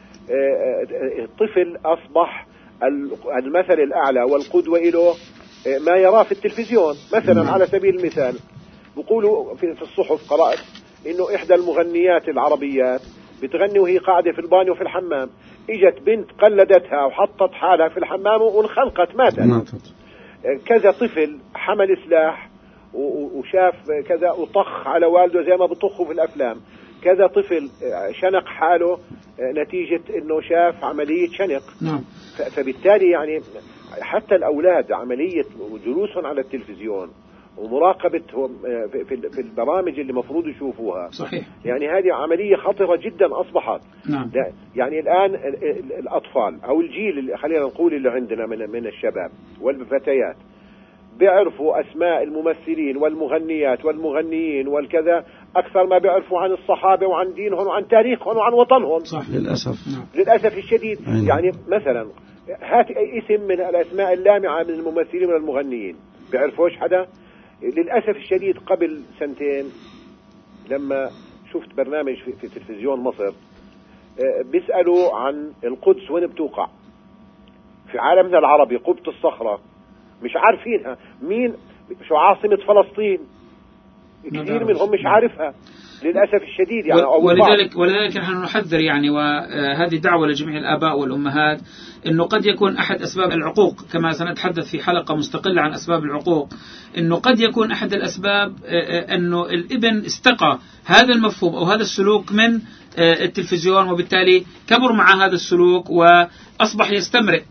الطفل أصبح المثل الأعلى والقدوة له ما يراه في التلفزيون. مثلا على سبيل المثال بيقولوا في الصحف قرأت إنه إحدى المغنيات العربيات بتغني وهي قاعدة في البانيو في الحمام، إجت بنت قلدتها وحطت حالها في الحمام وانخنقت ماتت. كذا طفل حمل سلاح وشاف كذا وطخ على والده زي ما بطخوا في الأفلام. كذا طفل شنق حاله نتيجة إنه شاف عملية شنق. فبالتالي يعني حتى الأولاد عملية جلوسهم على التلفزيون ومراقبتهم في البرامج اللي مفروض يشوفوها، صحيح. يعني هذه عملية خطرة جدا أصبحت. يعني الآن الأطفال أو الجيل اللي خلينا نقول اللي عندنا من الشباب والفتيات بيعرفوا أسماء الممثلين والمغنيات والمغنيين والكذا أكثر ما بيعرفوا عن الصحابة وعن دينهم وعن تاريخهم وعن وطنهم. صح. للأسف الشديد. يعني مثلا هات اسم من الأسماء اللامعة من الممثلين والمغنيين بيعرفوش حدا. للأسف الشديد قبل سنتين لما شفت برنامج في تلفزيون مصر بيسألوا عن القدس وين بتوقع في عالمنا العربي، قبة الصخرة مش عارفينها، مين شو عاصمة فلسطين كثير منهم مش عارفها للأسف الشديد. يعني ولذلك نحن نحذر يعني، وهذه دعوة لجميع الآباء والأمهات، أنه قد يكون أحد أسباب العقوق كما سنتحدث في حلقة مستقلة عن أسباب العقوق، أنه قد يكون أحد الأسباب أنه الابن استقى هذا المفهوم أو هذا السلوك من التلفزيون، وبالتالي كبر مع هذا السلوك وأصبح يستمرئ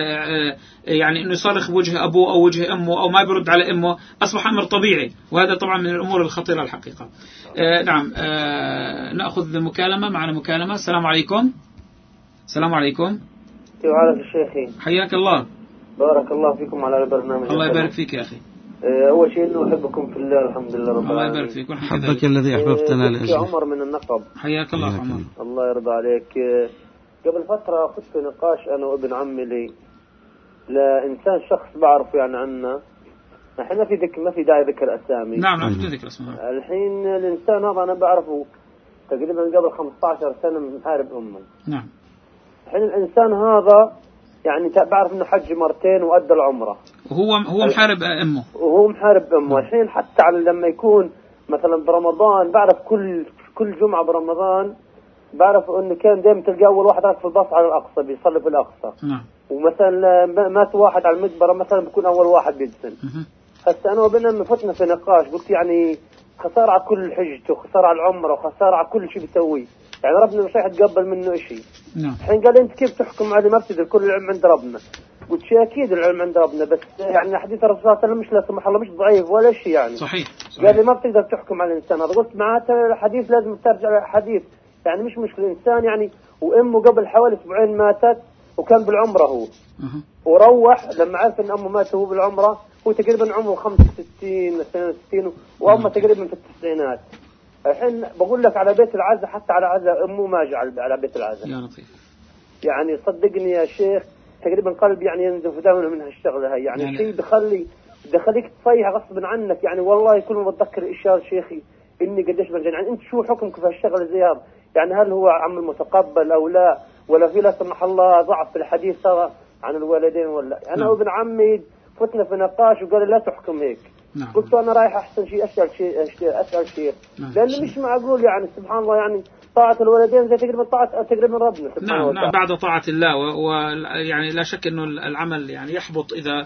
يعني أنه يصرخ بوجه أبوه أو وجه أمه أو ما بيرد على أمه، أصبح أمر طبيعي، وهذا طبعا من الأمور الخطيرة الحقيقة. نعم. نأخذ مكالمة. معنا مكالمة. السلام عليكم. السلام عليكم. وعلى شيخي حياك الله. بارك الله فيكم على البرنامج. الله يبارك فيك يا أخي. أول شيء إنه أحبكم في الله الحمد لله رب العالمين. الله يبارك فيك. حبك الذي أحببتنا لأجله. عمر من النقب. حياك الله عمر. الله يرضى عليك. قبل فترة أخذت في نقاش أنا وابن عمي لي لإنسان شخص بعرف يعني عنا، الحين ما في داعي ذكر أسامي. نعم في ذكر أسماء. الحين الإنسان هذا أنا بعرفه تقريبا قبل 15 سنة من محارب أمه. نعم. الحين الإنسان هذا يعني بعرف إنه حج مرتين وأدى العمرة. وهو محارب أمه. وهو محارب أمه. الحين حتى على لما يكون مثلا برمضان بعرف كل جمعة برمضان بعرف إنه كان دائما تلقى أول واحد راكب في الباص على الأقصى بيصلي في الأقصى. نعم. ومثلا مات واحد على المجبرة مثلا بيكون أول واحد بيدفن. هسه أنا وابن فتنا في نقاش قلت يعني خسارة على كل حجته وخسارة على العمرة وخسارة على كل شيء بيسويه، يعني ربنا مش راح يتقبل منه شيء. الحين قال أنت كيف تحكم على ما بتدري كل العلم عند ربنا؟ قلت شيء أكيد العلم عند ربنا، بس يعني حديث الرسول صلى الله عليه وسلم مش لا سمح الله مش ضعيف ولا شيء يعني. صحيح. قال لي ما بتقدر تحكم على الإنسان هذا. قلت معناته الحديث لازم ترجع على الحديث، يعني مش مشكلة الإنسان يعني. وأمه قبل حوالي أسبوعين ماتت وكان بالعمرة هو. وروح لما عرف إن أمه ماتت هو بالعمرة، هو تقريبا عمره 65 62 وأمه تقريبا في التسعينات. الحين بقول لك على بيت العزة، حتى على عزة أمه ما جاء على بيت العزة. يا لطيف. يعني صدقني يا شيخ تقريبا قلب يعني ينزف دائما من هالشغله هاي، يعني شيء بخليك تصيح غصب عنك. يعني والله كل ما بتذكر اشياء شيخي اني قديش بنجن. يعني انت شو حكمك في هالشغله زي هذا؟ يعني هل هو عمل متقبل او لا، ولا في لا سمح الله ضعف في الحديث صار عن الوالدين ولا؟ انا وابن عمي فتنا في نقاش وقال لا تحكم هيك. قلت انا رايح احسن شيء اسال شيء لانه مش معقول. يعني سبحان الله، يعني طاعة الوالدين زي تقريبا ربنا سبحانه وتعالى. نعم بعد طاعة الله، ويعني لا شك انه العمل يعني يحبط اذا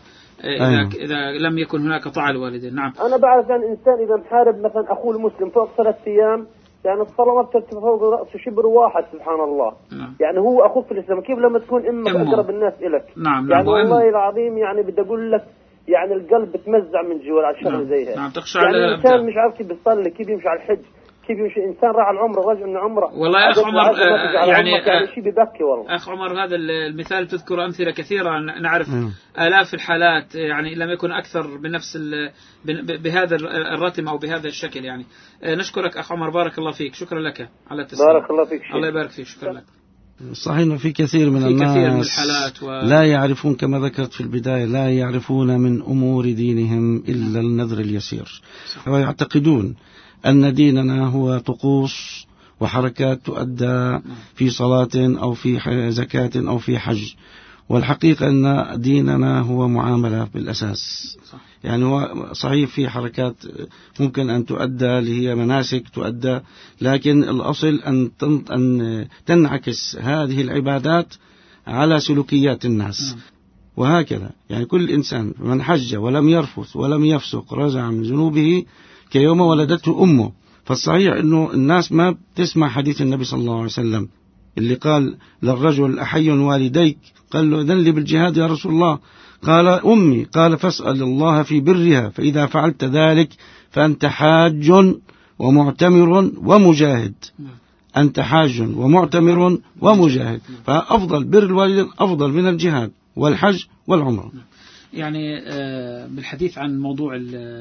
لم يكن هناك طاعة الوالدين. نعم. انا بعرف ان الانسان اذا محارب مثلا اخوه المسلم فوق 3 ايام، يعني الصلاة ما بترتفع فوق رأسه شبر واحد، سبحان الله. يعني هو اخوك في الاسلام، كيف لما تكون امك اقرب الناس الك؟ نعم. يعني والله العظيم يعني بدي اقول لك يعني القلب بتمزع من جوا على الشغله زي هيك. نعم. يعني الانسان مش عارف كيف بيصلي، كيف يمشي على الحج، كيف يمشي انسان راح العمره، رجع من عمره. والله يا اخ عمر يعني شيء ببكي والله. اخ عمر هذا المثال تذكر امثله كثيره، نعرف الاف الحالات يعني لم يكن اكثر بنفس بهذا الرتم او بهذا الشكل. يعني نشكرك اخ عمر، بارك الله فيك، شكرا لك على التسليم. بارك الله فيك. الله يبارك فيك، شكرا لك. صحيح انه في كثير من الناس لا يعرفون كما ذكرت في البداية، لا يعرفون من امور دينهم الا النذر اليسير، ويعتقدون أن ديننا هو طقوس وحركات تؤدى في صلاة أو في زكاة أو في حج، والحقيقة أن ديننا هو معاملة بالأساس. يعني هو صحيح في حركات ممكن أن تؤدى اللي هي مناسك تؤدى، لكن الأصل أن تنعكس هذه العبادات على سلوكيات الناس. وهكذا يعني كل إنسان من حج ولم يرفث ولم يفسق رجع من ذنوبه كيوم ولدته أمه. فالصحيح أنه الناس ما بتسمع حديث النبي صلى الله عليه وسلم اللي قال للرجل أحي والديك؟ قال له إذن لي بالجهاد يا رسول الله. قال أمي. قال فاسأل الله في برها، فإذا فعلت ذلك فأنت حاج ومعتمر ومجاهد. أنت حاج ومعتمر ومجاهد، فأفضل بر الوالدين أفضل من الجهاد والحج والعمرة. يعني بالحديث عن موضوع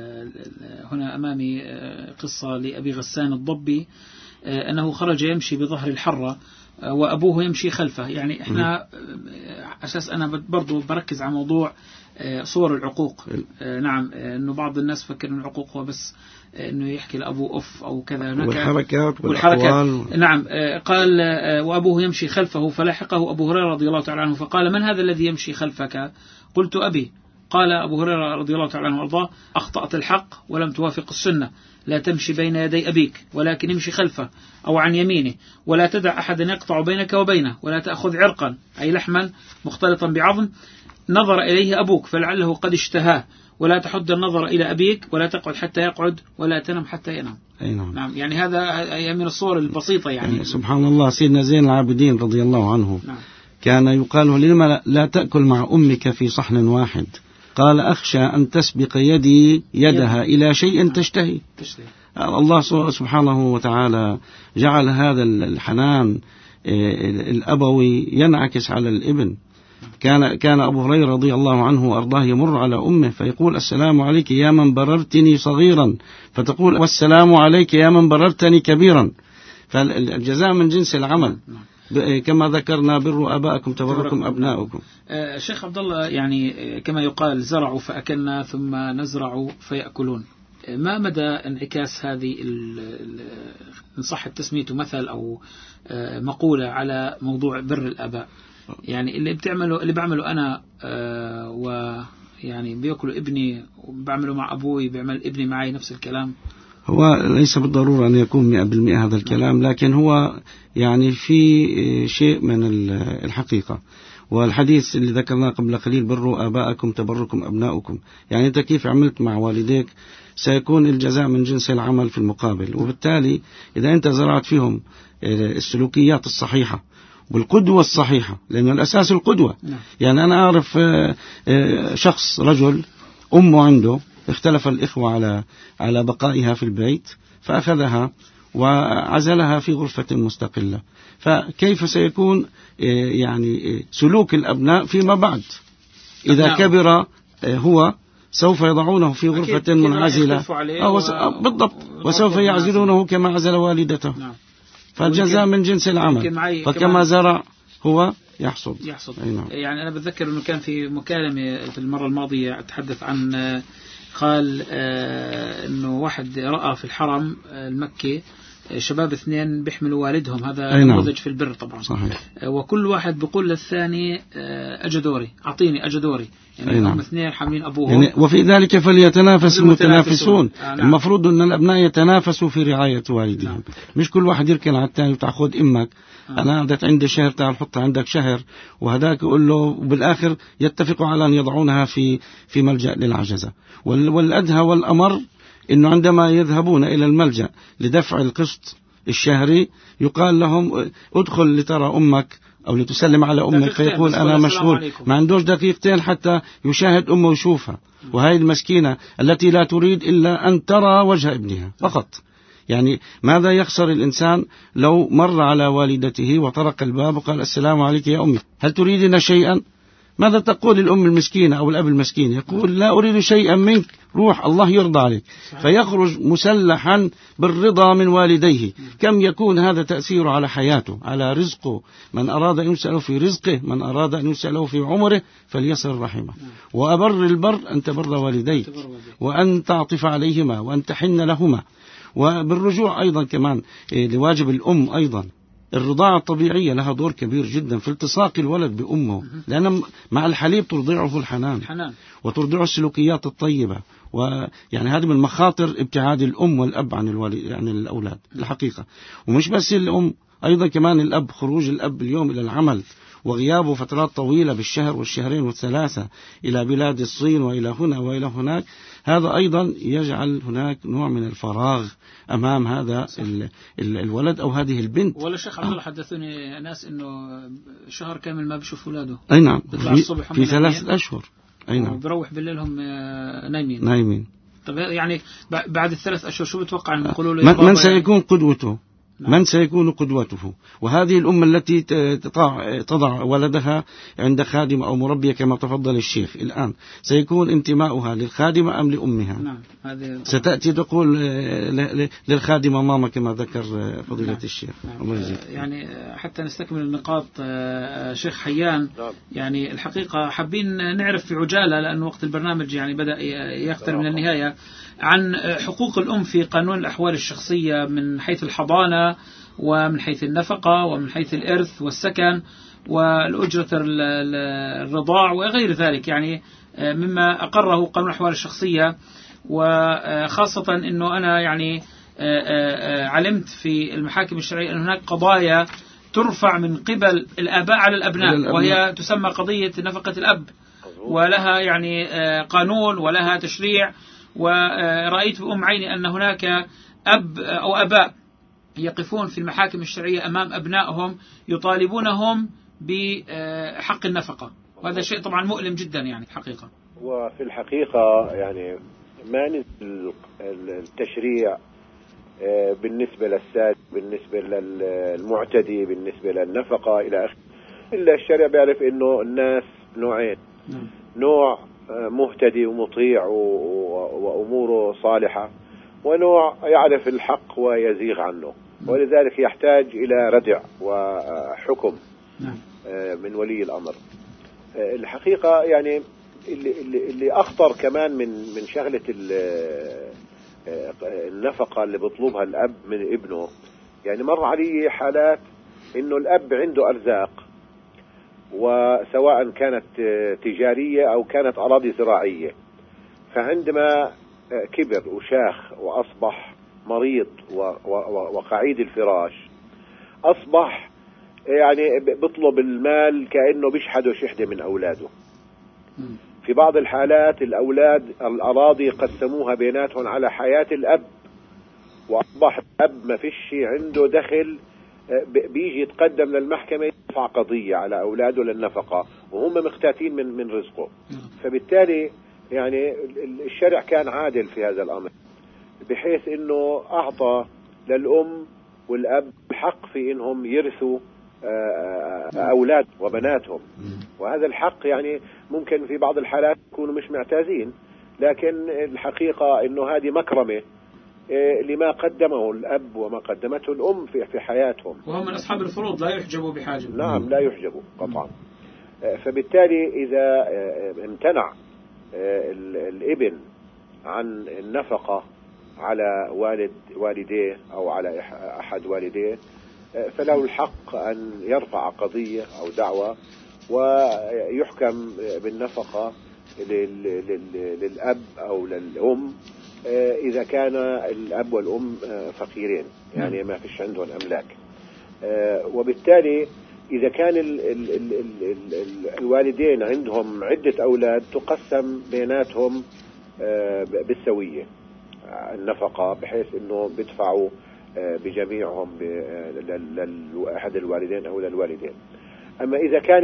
هنا أمامي قصة لأبي غسان الضبي أنه خرج يمشي بظهر الحرة وأبوه يمشي خلفه. يعني إحنا أساس أنا برضو بركز على موضوع صور العقوق. نعم، أنه بعض الناس فكر أن العقوق هو بس أنه يحكي لأبوه أف أو كذا، والحركات. نعم. قال وأبوه يمشي خلفه فلاحقه أبو هريرة رضي الله تعالى عنه فقال من هذا الذي يمشي خلفك؟ قلت أبي. قال أبو هريرة رضي الله تعالى عنه وارضاه أخطأت الحق ولم توافق السنة، لا تمشي بين يدي أبيك ولكن امشي خلفه أو عن يمينه، ولا تدع أحدا يقطع بينك وبينه، ولا تأخذ عرقا أي لحما مختلطا بعظم نظر إليه أبوك فلعله قد اشتهاه، ولا تحد النظر إلى أبيك، ولا تقعد حتى يقعد، ولا تنم حتى ينام. نعم. يعني هذا من الصور البسيطة. يعني سبحان الله، سيدنا زين العابدين رضي الله عنه كان يقال له لما لا تأكل مع أمك في صحن واحد؟ قال أخشى أن تسبق يدي يدها إلى شيء تشتهي. الله سبحانه وتعالى جعل هذا الحنان الأبوي ينعكس على الابن. كان أبو هريرة رضي الله عنه وأرضاه يمر على أمه فيقول السلام عليك يا من بررتني صغيرا، فتقول والسلام عليك يا من بررتني كبيرا. فالجزاء من جنس العمل، كما ذكرنا بروا آباءكم تبركم أبناؤكم. شيخ عبد الله، يعني كما يقال زرعوا فأكلنا ثم نزرع فيأكلون. ما مدى انعكاس هذه إن صح تسميته مثل أو مقولة على موضوع بر الآباء؟ يعني اللي بعمله أنا ويعني بيأكلوا ابني وبعمله مع أبوي بيعمل ابني معي نفس الكلام. هو ليس بالضرورة أن يكون 100% هذا الكلام، لكن هو يعني في شيء من الحقيقة. والحديث اللي ذكرناه قبل قليل بروا آباءكم تبركم أبناؤكم، يعني أنت كيف عملت مع والديك سيكون الجزاء من جنس العمل في المقابل. وبالتالي إذا أنت زرعت فيهم السلوكيات الصحيحة والقدوة الصحيحة، لأن الأساس القدوة. يعني أنا أعرف شخص رجل أمه عنده اختلف الإخوة على بقائها في البيت، فأخذها وعزلها في غرفة مستقلة. فكيف سيكون يعني سلوك الأبناء فيما بعد إذا كبر؟ هو سوف يضعونه في غرفة منعزلة بالضبط، وسوف يعزلونه كما عزل والدته. فالجزاء من جنس العمل. فكما زرع هو يحصد. نعم. يعني أنا بتذكر أنه كان في مكالمة في المرة الماضية أتحدث عن قال أنه واحد رأى في الحرم المكي شباب 2 بيحملوا والدهم، هذا نموذج في البر طبعا. صحيح. وكل واحد بيقول للثاني أجدوري، أعطيني أجدوري، يعني هم 2 حاملين أبوهم. يعني وفي ذلك فليتنافس المتنافسون. نعم. المفروض أن الأبناء يتنافسوا في رعاية والدهم. نعم. مش كل واحد يركن على الثاني وتأخذ إمك. أنا قعدت عندي شهر، تعال حطها عندك شهر، وهداك يقول له، وبالآخر يتفقوا على أن يضعونها في ملجأ للعجزة. والأدهى والأمر إنه عندما يذهبون إلى الملجأ لدفع القسط الشهري يقال لهم ادخل لترى أمك أو لتسلم على أمك، فيقول أنا مشغول، ما عندوش دقيقتين حتى يشاهد أمه ويشوفها. وهذه المسكينة التي لا تريد إلا أن ترى وجه ابنها فقط. يعني ماذا يخسر الإنسان لو مر على والدته وطرق الباب وقال السلام عليك يا أمي، هل تريدين شيئا؟ ماذا تقول الأم المسكينة أو الأب المسكين؟ يقول لا أريد شيئا منك، روح الله يرضى عليك. فيخرج مسلحا بالرضا من والديه. كم يكون هذا تأثير على حياته، على رزقه. من أراد أن يسأله في رزقه، من أراد أن يسأله في عمره فليصل رحمه. وأبر البر أن تبر والديك، وأن تعطف عليهما، وأن تحن لهما. وبالرجوع أيضا كمان لواجب الأم أيضا، الرضاعة الطبيعية لها دور كبير جدا في التصاق الولد بأمه، لأن مع الحليب ترضعه الحنان وترضعه السلوكيات الطيبة. ويعني هذه من مخاطر ابتعاد الأم والأب عن يعني الأولاد الحقيقة. ومش بس الأم، أيضا كمان الأب، خروج الأب اليوم إلى العمل وغيابه فترات طويلة بالشهر والشهرين والثلاثة إلى بلاد الصين وإلى هنا وإلى هناك، هذا أيضا يجعل هناك نوع من الفراغ أمام هذا الولد أو هذه البنت. ولا شيخ عبد الله حدثوني ناس إنه شهر كامل ما بيشوف أولاده. أي نعم، في 3 أشهر. أي نعم. وبروح بالليل هم نايمين. طب يعني بعد ال3 أشهر شو بتوقع أن يقولوا له من سيكون قدوته؟ من سيكون قدوته؟ وهذه الأم التي تضع ولدها عند خادمة أو مربية كما تفضل الشيخ الآن، سيكون انتماؤها للخادمة أم لأمها؟ نعم. ستأتي تقول للخادمة ماما كما ذكر فضيلة نعم. الشيخ. نعم. يعني حتى نستكمل النقاط شيخ حيان. نعم. يعني الحقيقة حابين نعرف في عجالة، لأن وقت البرنامج يعني بدأ يقترب من النهاية، عن حقوق الأم في قانون الأحوال الشخصية من حيث الحضانة ومن حيث النفقة ومن حيث الإرث والسكن والأجرة الرضاع وغير ذلك، يعني مما أقره قانون الأحوال الشخصية. وخاصة أنه أنا يعني علمت في المحاكم الشرعية أن هناك قضايا ترفع من قبل الآباء على الأبناء، وهي تسمى قضية نفقة الأب، ولها يعني قانون ولها تشريع. ورأيت بأم عيني أن هناك أب أو أباء يقفون في المحاكم الشرعية أمام أبنائهم يطالبونهم بحق النفقة، وهذا شيء طبعا مؤلم جدا يعني حقيقة. وفي الحقيقة يعني ما نزل التشريع بالنسبة للساد، بالنسبة للمعتدي، بالنسبة للنفقة إلى آخره، إلا الشرع بيعرف إنه الناس نوعين. نوع مهتدي ومطيع وأموره صالحة، ونوع يعرف الحق ويزيغ عنه، ولذلك يحتاج إلى ردع وحكم من ولي الأمر. الحقيقة يعني اللي أخطر كمان من شغلة النفقة اللي بطلبها الأب من ابنه، يعني مر علي حالات إنه الأب عنده أرزاق، وسواء كانت تجارية أو كانت أراضي زراعية، فعندما كبر وشاخ وأصبح مريض وقعيد الفراش، أصبح يعني بيطلب المال كأنه بيشحده شحدة من أولاده. في بعض الحالات الأولاد الأراضي قسموها بيناتهم على حياة الأب، وأصبح الأب ما فيش عنده دخل، بيجي يتقدم للمحكمة يدفع قضية على أولاده للنفقة وهم مختاتين من رزقه. فبالتالي يعني الشرع كان عادل في هذا الأمر، بحيث أنه أعطى للأم والأب الحق في أنهم يرثوا أولاد وبناتهم، وهذا الحق يعني ممكن في بعض الحالات يكونوا مش معتازين، لكن الحقيقة أنه هذه مكرمة لما قدمه الأب وما قدمته الأم في حياتهم، وهم من أصحاب الفروض لا يحجبوا بحاجة. نعم لا يحجبوا قطعا. فبالتالي إذا امتنع الابن عن النفقة على والديه أو على أحد والديه، فله الحق أن يرفع قضية أو دعوة ويحكم بالنفقة للأب أو للأم إذا كان الأب والأم فقيرين، يعني ما فيش عندهم أملاك. وبالتالي إذا كان الوالدين عندهم عدة أولاد تقسم بيناتهم بالسوية النفقة، بحيث أنه بيدفعوا بجميعهم لأحد الوالدين أو للوالدين. أما إذا كان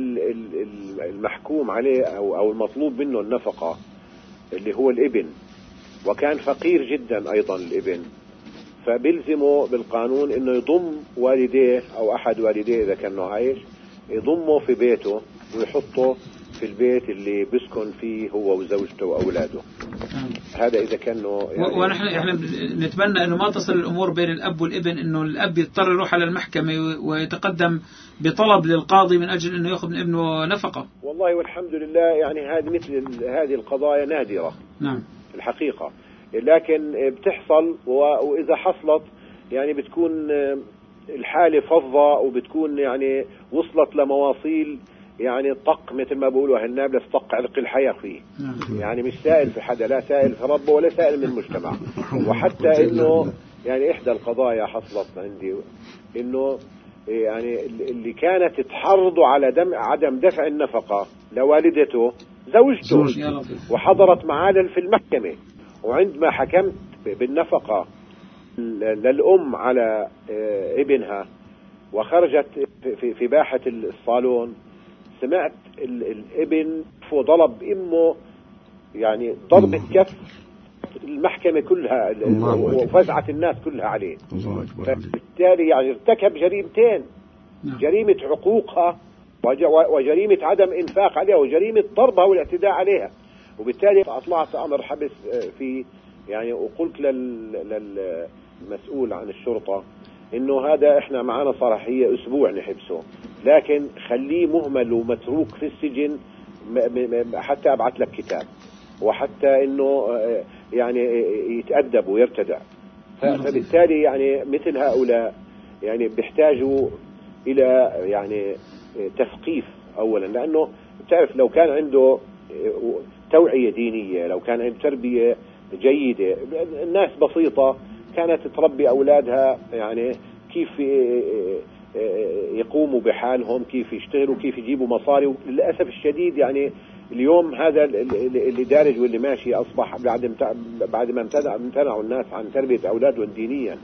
المحكوم عليه أو المطلوب منه النفقة اللي هو الابن، وكان فقير جدا أيضا الابن، فبيلزمه بالقانون انه يضم والديه او احد والديه اذا كان عايش، يضمه في بيته ويحطه في البيت اللي بيسكن فيه هو وزوجته واولاده. هذا اذا كانه يعني ونحن نتمنى انه ما تصل الامور بين الاب والابن انه الاب يضطر يروح على المحكمة ويتقدم بطلب للقاضي من اجل انه ياخذ من ابنه نفقة. والله والحمد لله يعني مثل هذه القضايا نادرة. نعم الحقيقة، لكن بتحصل، وإذا حصلت يعني بتكون الحالة فظة، وبتكون يعني وصلت لمواصيل يعني طق مثل ما بقولوا هالنابلة طق علق الحياة فيه. يعني مش سائل في حدا، لا سائل في ربه ولا سائل من المجتمع. وحتى إنه يعني إحدى القضايا حصلت عندي إنه يعني اللي كانت تحرضه على عدم دفع النفقة لوالدته زوجته، وحضرت معاه في المحكمة، وعندما حكمت بالنفقة للأم على ابنها وخرجت في باحة الصالون، سمعت الابن ضرب امه يعني ضربة كف المحكمة كلها وفزعت الناس كلها عليه. فبالتالي يعني ارتكب جريمتين، جريمة عقوقها وجريمة عدم انفاق عليها وجريمة ضربها والاعتداء عليها. وبالتالي أطلعت أمر حبس في يعني، وقلت للمسؤول عن الشرطة إنه هذا إحنا معنا صلاحية أسبوع نحبسه، لكن خليه مهمل ومتروك في السجن حتى أبعث لك كتاب، وحتى إنه يعني يتأدب ويرتدع. فبالتالي يعني مثل هؤلاء يعني بيحتاجوا إلى يعني تثقيف أولا، لأنه بتعرف لو كان عنده توعية دينية، لو كان عنده تربية جيدة، الناس بسيطة كانت تربي أولادها يعني كيف يقوموا بحالهم، كيف يشتغلوا، كيف يجيبوا مصاري. للأسف الشديد يعني اليوم هذا اللي دارج واللي ماشي أصبح بعد ما امتنعوا الناس عن تربية أولادهم دينيا،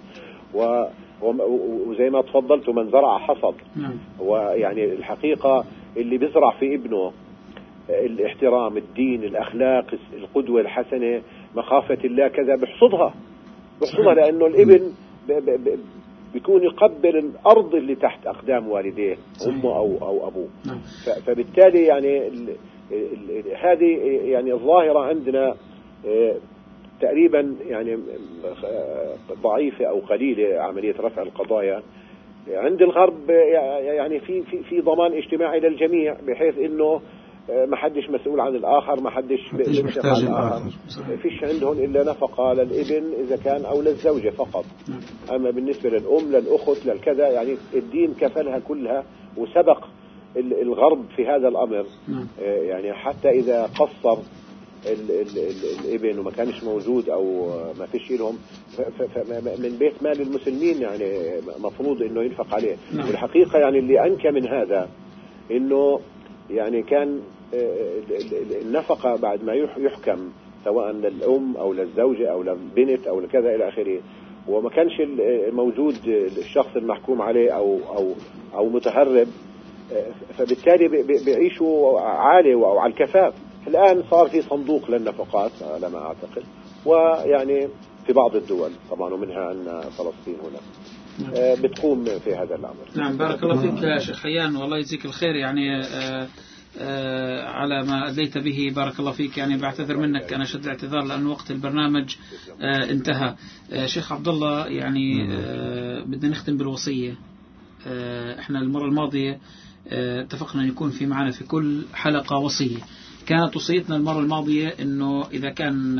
وزي ما تفضلت من زرع حصد. ويعني الحقيقة اللي بيزرع في ابنه الاحترام، الدين، الأخلاق، القدوة الحسنة، مخافة الله، كذا بحصدها لأنه الابن بيكون يقبل الأرض اللي تحت أقدام والديه، أمه أو أبوه. فبالتالي يعني هذه يعني الظاهرة عندنا تقريبا يعني ضعيفة أو قليلة عملية رفع القضايا. عند الغرب يعني في ضمان اجتماعي للجميع، بحيث إنه ما حدش مسؤول عن الآخر، ما حدش بيشفق على الآخر، فيش عندهم إلا نفقة للابن إذا كان أو للزوجة فقط. أما بالنسبة للأم للأخت للكذا يعني الدين كفلها كلها، وسبق الغرب في هذا الأمر. يعني حتى إذا قصر الابن وما كانش موجود أو ما فيش لهم من بيت مال المسلمين يعني مفروض إنه ينفق عليه. والحقيقة يعني اللي أنكى من هذا إنه يعني كان النفقة بعد ما يحكم سواء للأم أو للزوجة أو للبنت أو لكذا إلى آخره، وما كانش موجود الشخص المحكوم عليه أو متهرب، فبالتالي بيعيشوا عالي أو على الكفاف. الآن صار في صندوق للنفقات على ما أعتقد، ويعني في بعض الدول طبعا ومنها أن فلسطين هنا بتقوم في هذا الأمر. نعم، بارك الله فيك يا شيخ حيان، والله يجزيك الخير. يعني على ما أدليت به، بارك الله فيك. يعني بعتذر منك، أنا شد اعتذار لأن وقت البرنامج انتهى. شيخ عبد الله، يعني بدنا نختم بالوصية. احنا المرة الماضية اتفقنا أن يكون في معنا في كل حلقة وصية. كانت وصيتنا المرة الماضية أنه إذا كان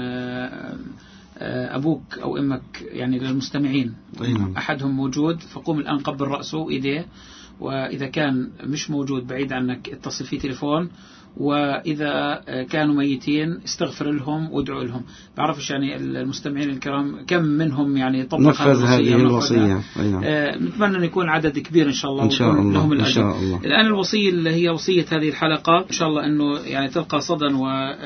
أبوك أو أمك، يعني للمستمعين، أحدهم موجود فقوم الآن قبل رأسه وإيديه، وإذا كان مش موجود بعيد عنك اتصل في تليفون، وإذا كانوا ميتين استغفر لهم وادعوا لهم. بعرفش يعني المستمعين الكرام كم منهم يعني طبق نفذ هذه الوصية. نتمنى أن يكون عدد كبير إن شاء الله، إن شاء الله لهم الأجر. إن شاء الله. الآن الوصية اللي هي وصية هذه الحلقة إن شاء الله أنه يعني تلقى صدى، و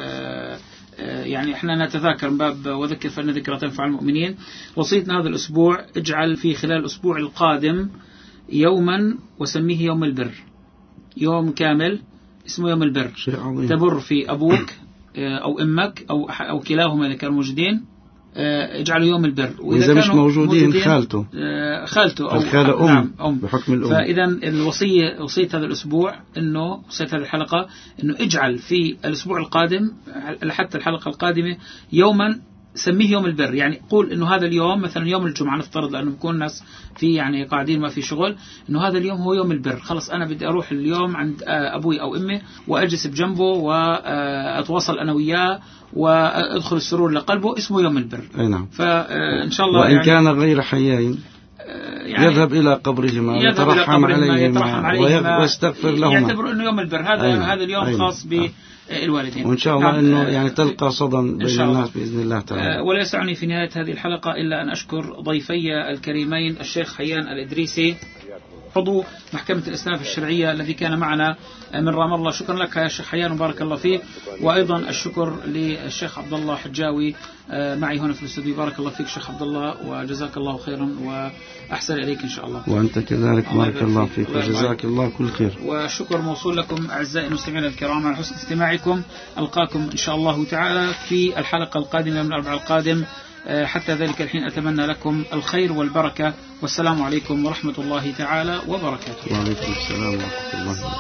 يعني احنا نتذاكر من باب وذكر فإن ذكرى تنفع المؤمنين. وصيتنا هذا الأسبوع: اجعل في خلال الأسبوع القادم يوما وسميه يوم البر، يوم كامل اسمه يوم البر، تبر في أبوك أو أمك أو كلاهما إذا كانوا موجودين، اجعلوا يوم البر. وإذا مش موجودين خالته أو الخالة أم بحكم الأم. فإذا وصية هذا الأسبوع إنه وصية هذه الحلقة إنه اجعل في الأسبوع القادم حتى الحلقة القادمة يوما سميه يوم البر. يعني قول إنه هذا اليوم مثلا يوم الجمعة نفترض، لأنه بيكون الناس في يعني قاعدين ما في شغل، إنه هذا اليوم هو يوم البر. خلص أنا بدي أروح اليوم عند أبوي أو أمي وأجلس بجنبه وأتواصل أنا وياه وأدخل السرور لقلبه، اسمه يوم البر. نعم. فإن شاء الله وإن يعني كان غير حيين يعني يذهب إلى قبرهما يترحم عليهما ويستغفر لهما، يعتبر إنه يوم البر. هذا اليوم خاص بالوالدين. وإن شاء الله إنه يعني تلقى صدى بين الناس بإذن الله تعالى. ولا يسعني في نهاية هذه الحلقة إلا أن أشكر ضيفي الكريمين الشيخ حيان الإدريسي عضو محكمة الإسناف الشرعية الذي كان معنا من رام الله. شكرا لك يا شيخ حيان وبارك الله فيك. وأيضا الشكر للشيخ عبد الله حجاوي معي هنا في الاستوديو. بارك الله فيك شيخ عبد الله وجزاك الله خيرا وأحسن إليك إن شاء الله. وأنت كذلك بارك الله فيك وجزاك الله كل خير. والشكر موصول لكم أعزائي المستمعين الكرام على حسن استماعكم. ألقاكم إن شاء الله تعالى في الحلقة القادمة من الأربعاء القادم. حتى ذلك الحين أتمنى لكم الخير والبركة، والسلام عليكم ورحمة الله تعالى وبركاته. وعليكم السلام ورحمة الله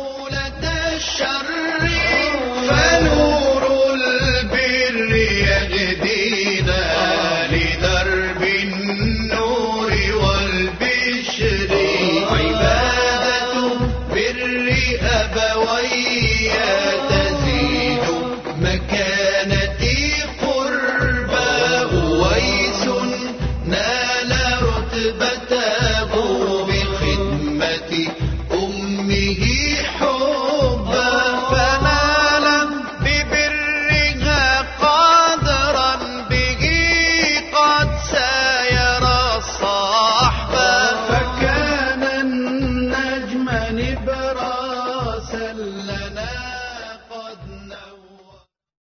وبركاته. فنور البر يهدينا لدرب النور والبشر، عبادة بر أبويا تزيد مكانتي رتبته بخدمة أمه حبا، فنال ببرها قدرا به قد ساير الصحبا، فكان النجم نبراسا لنا.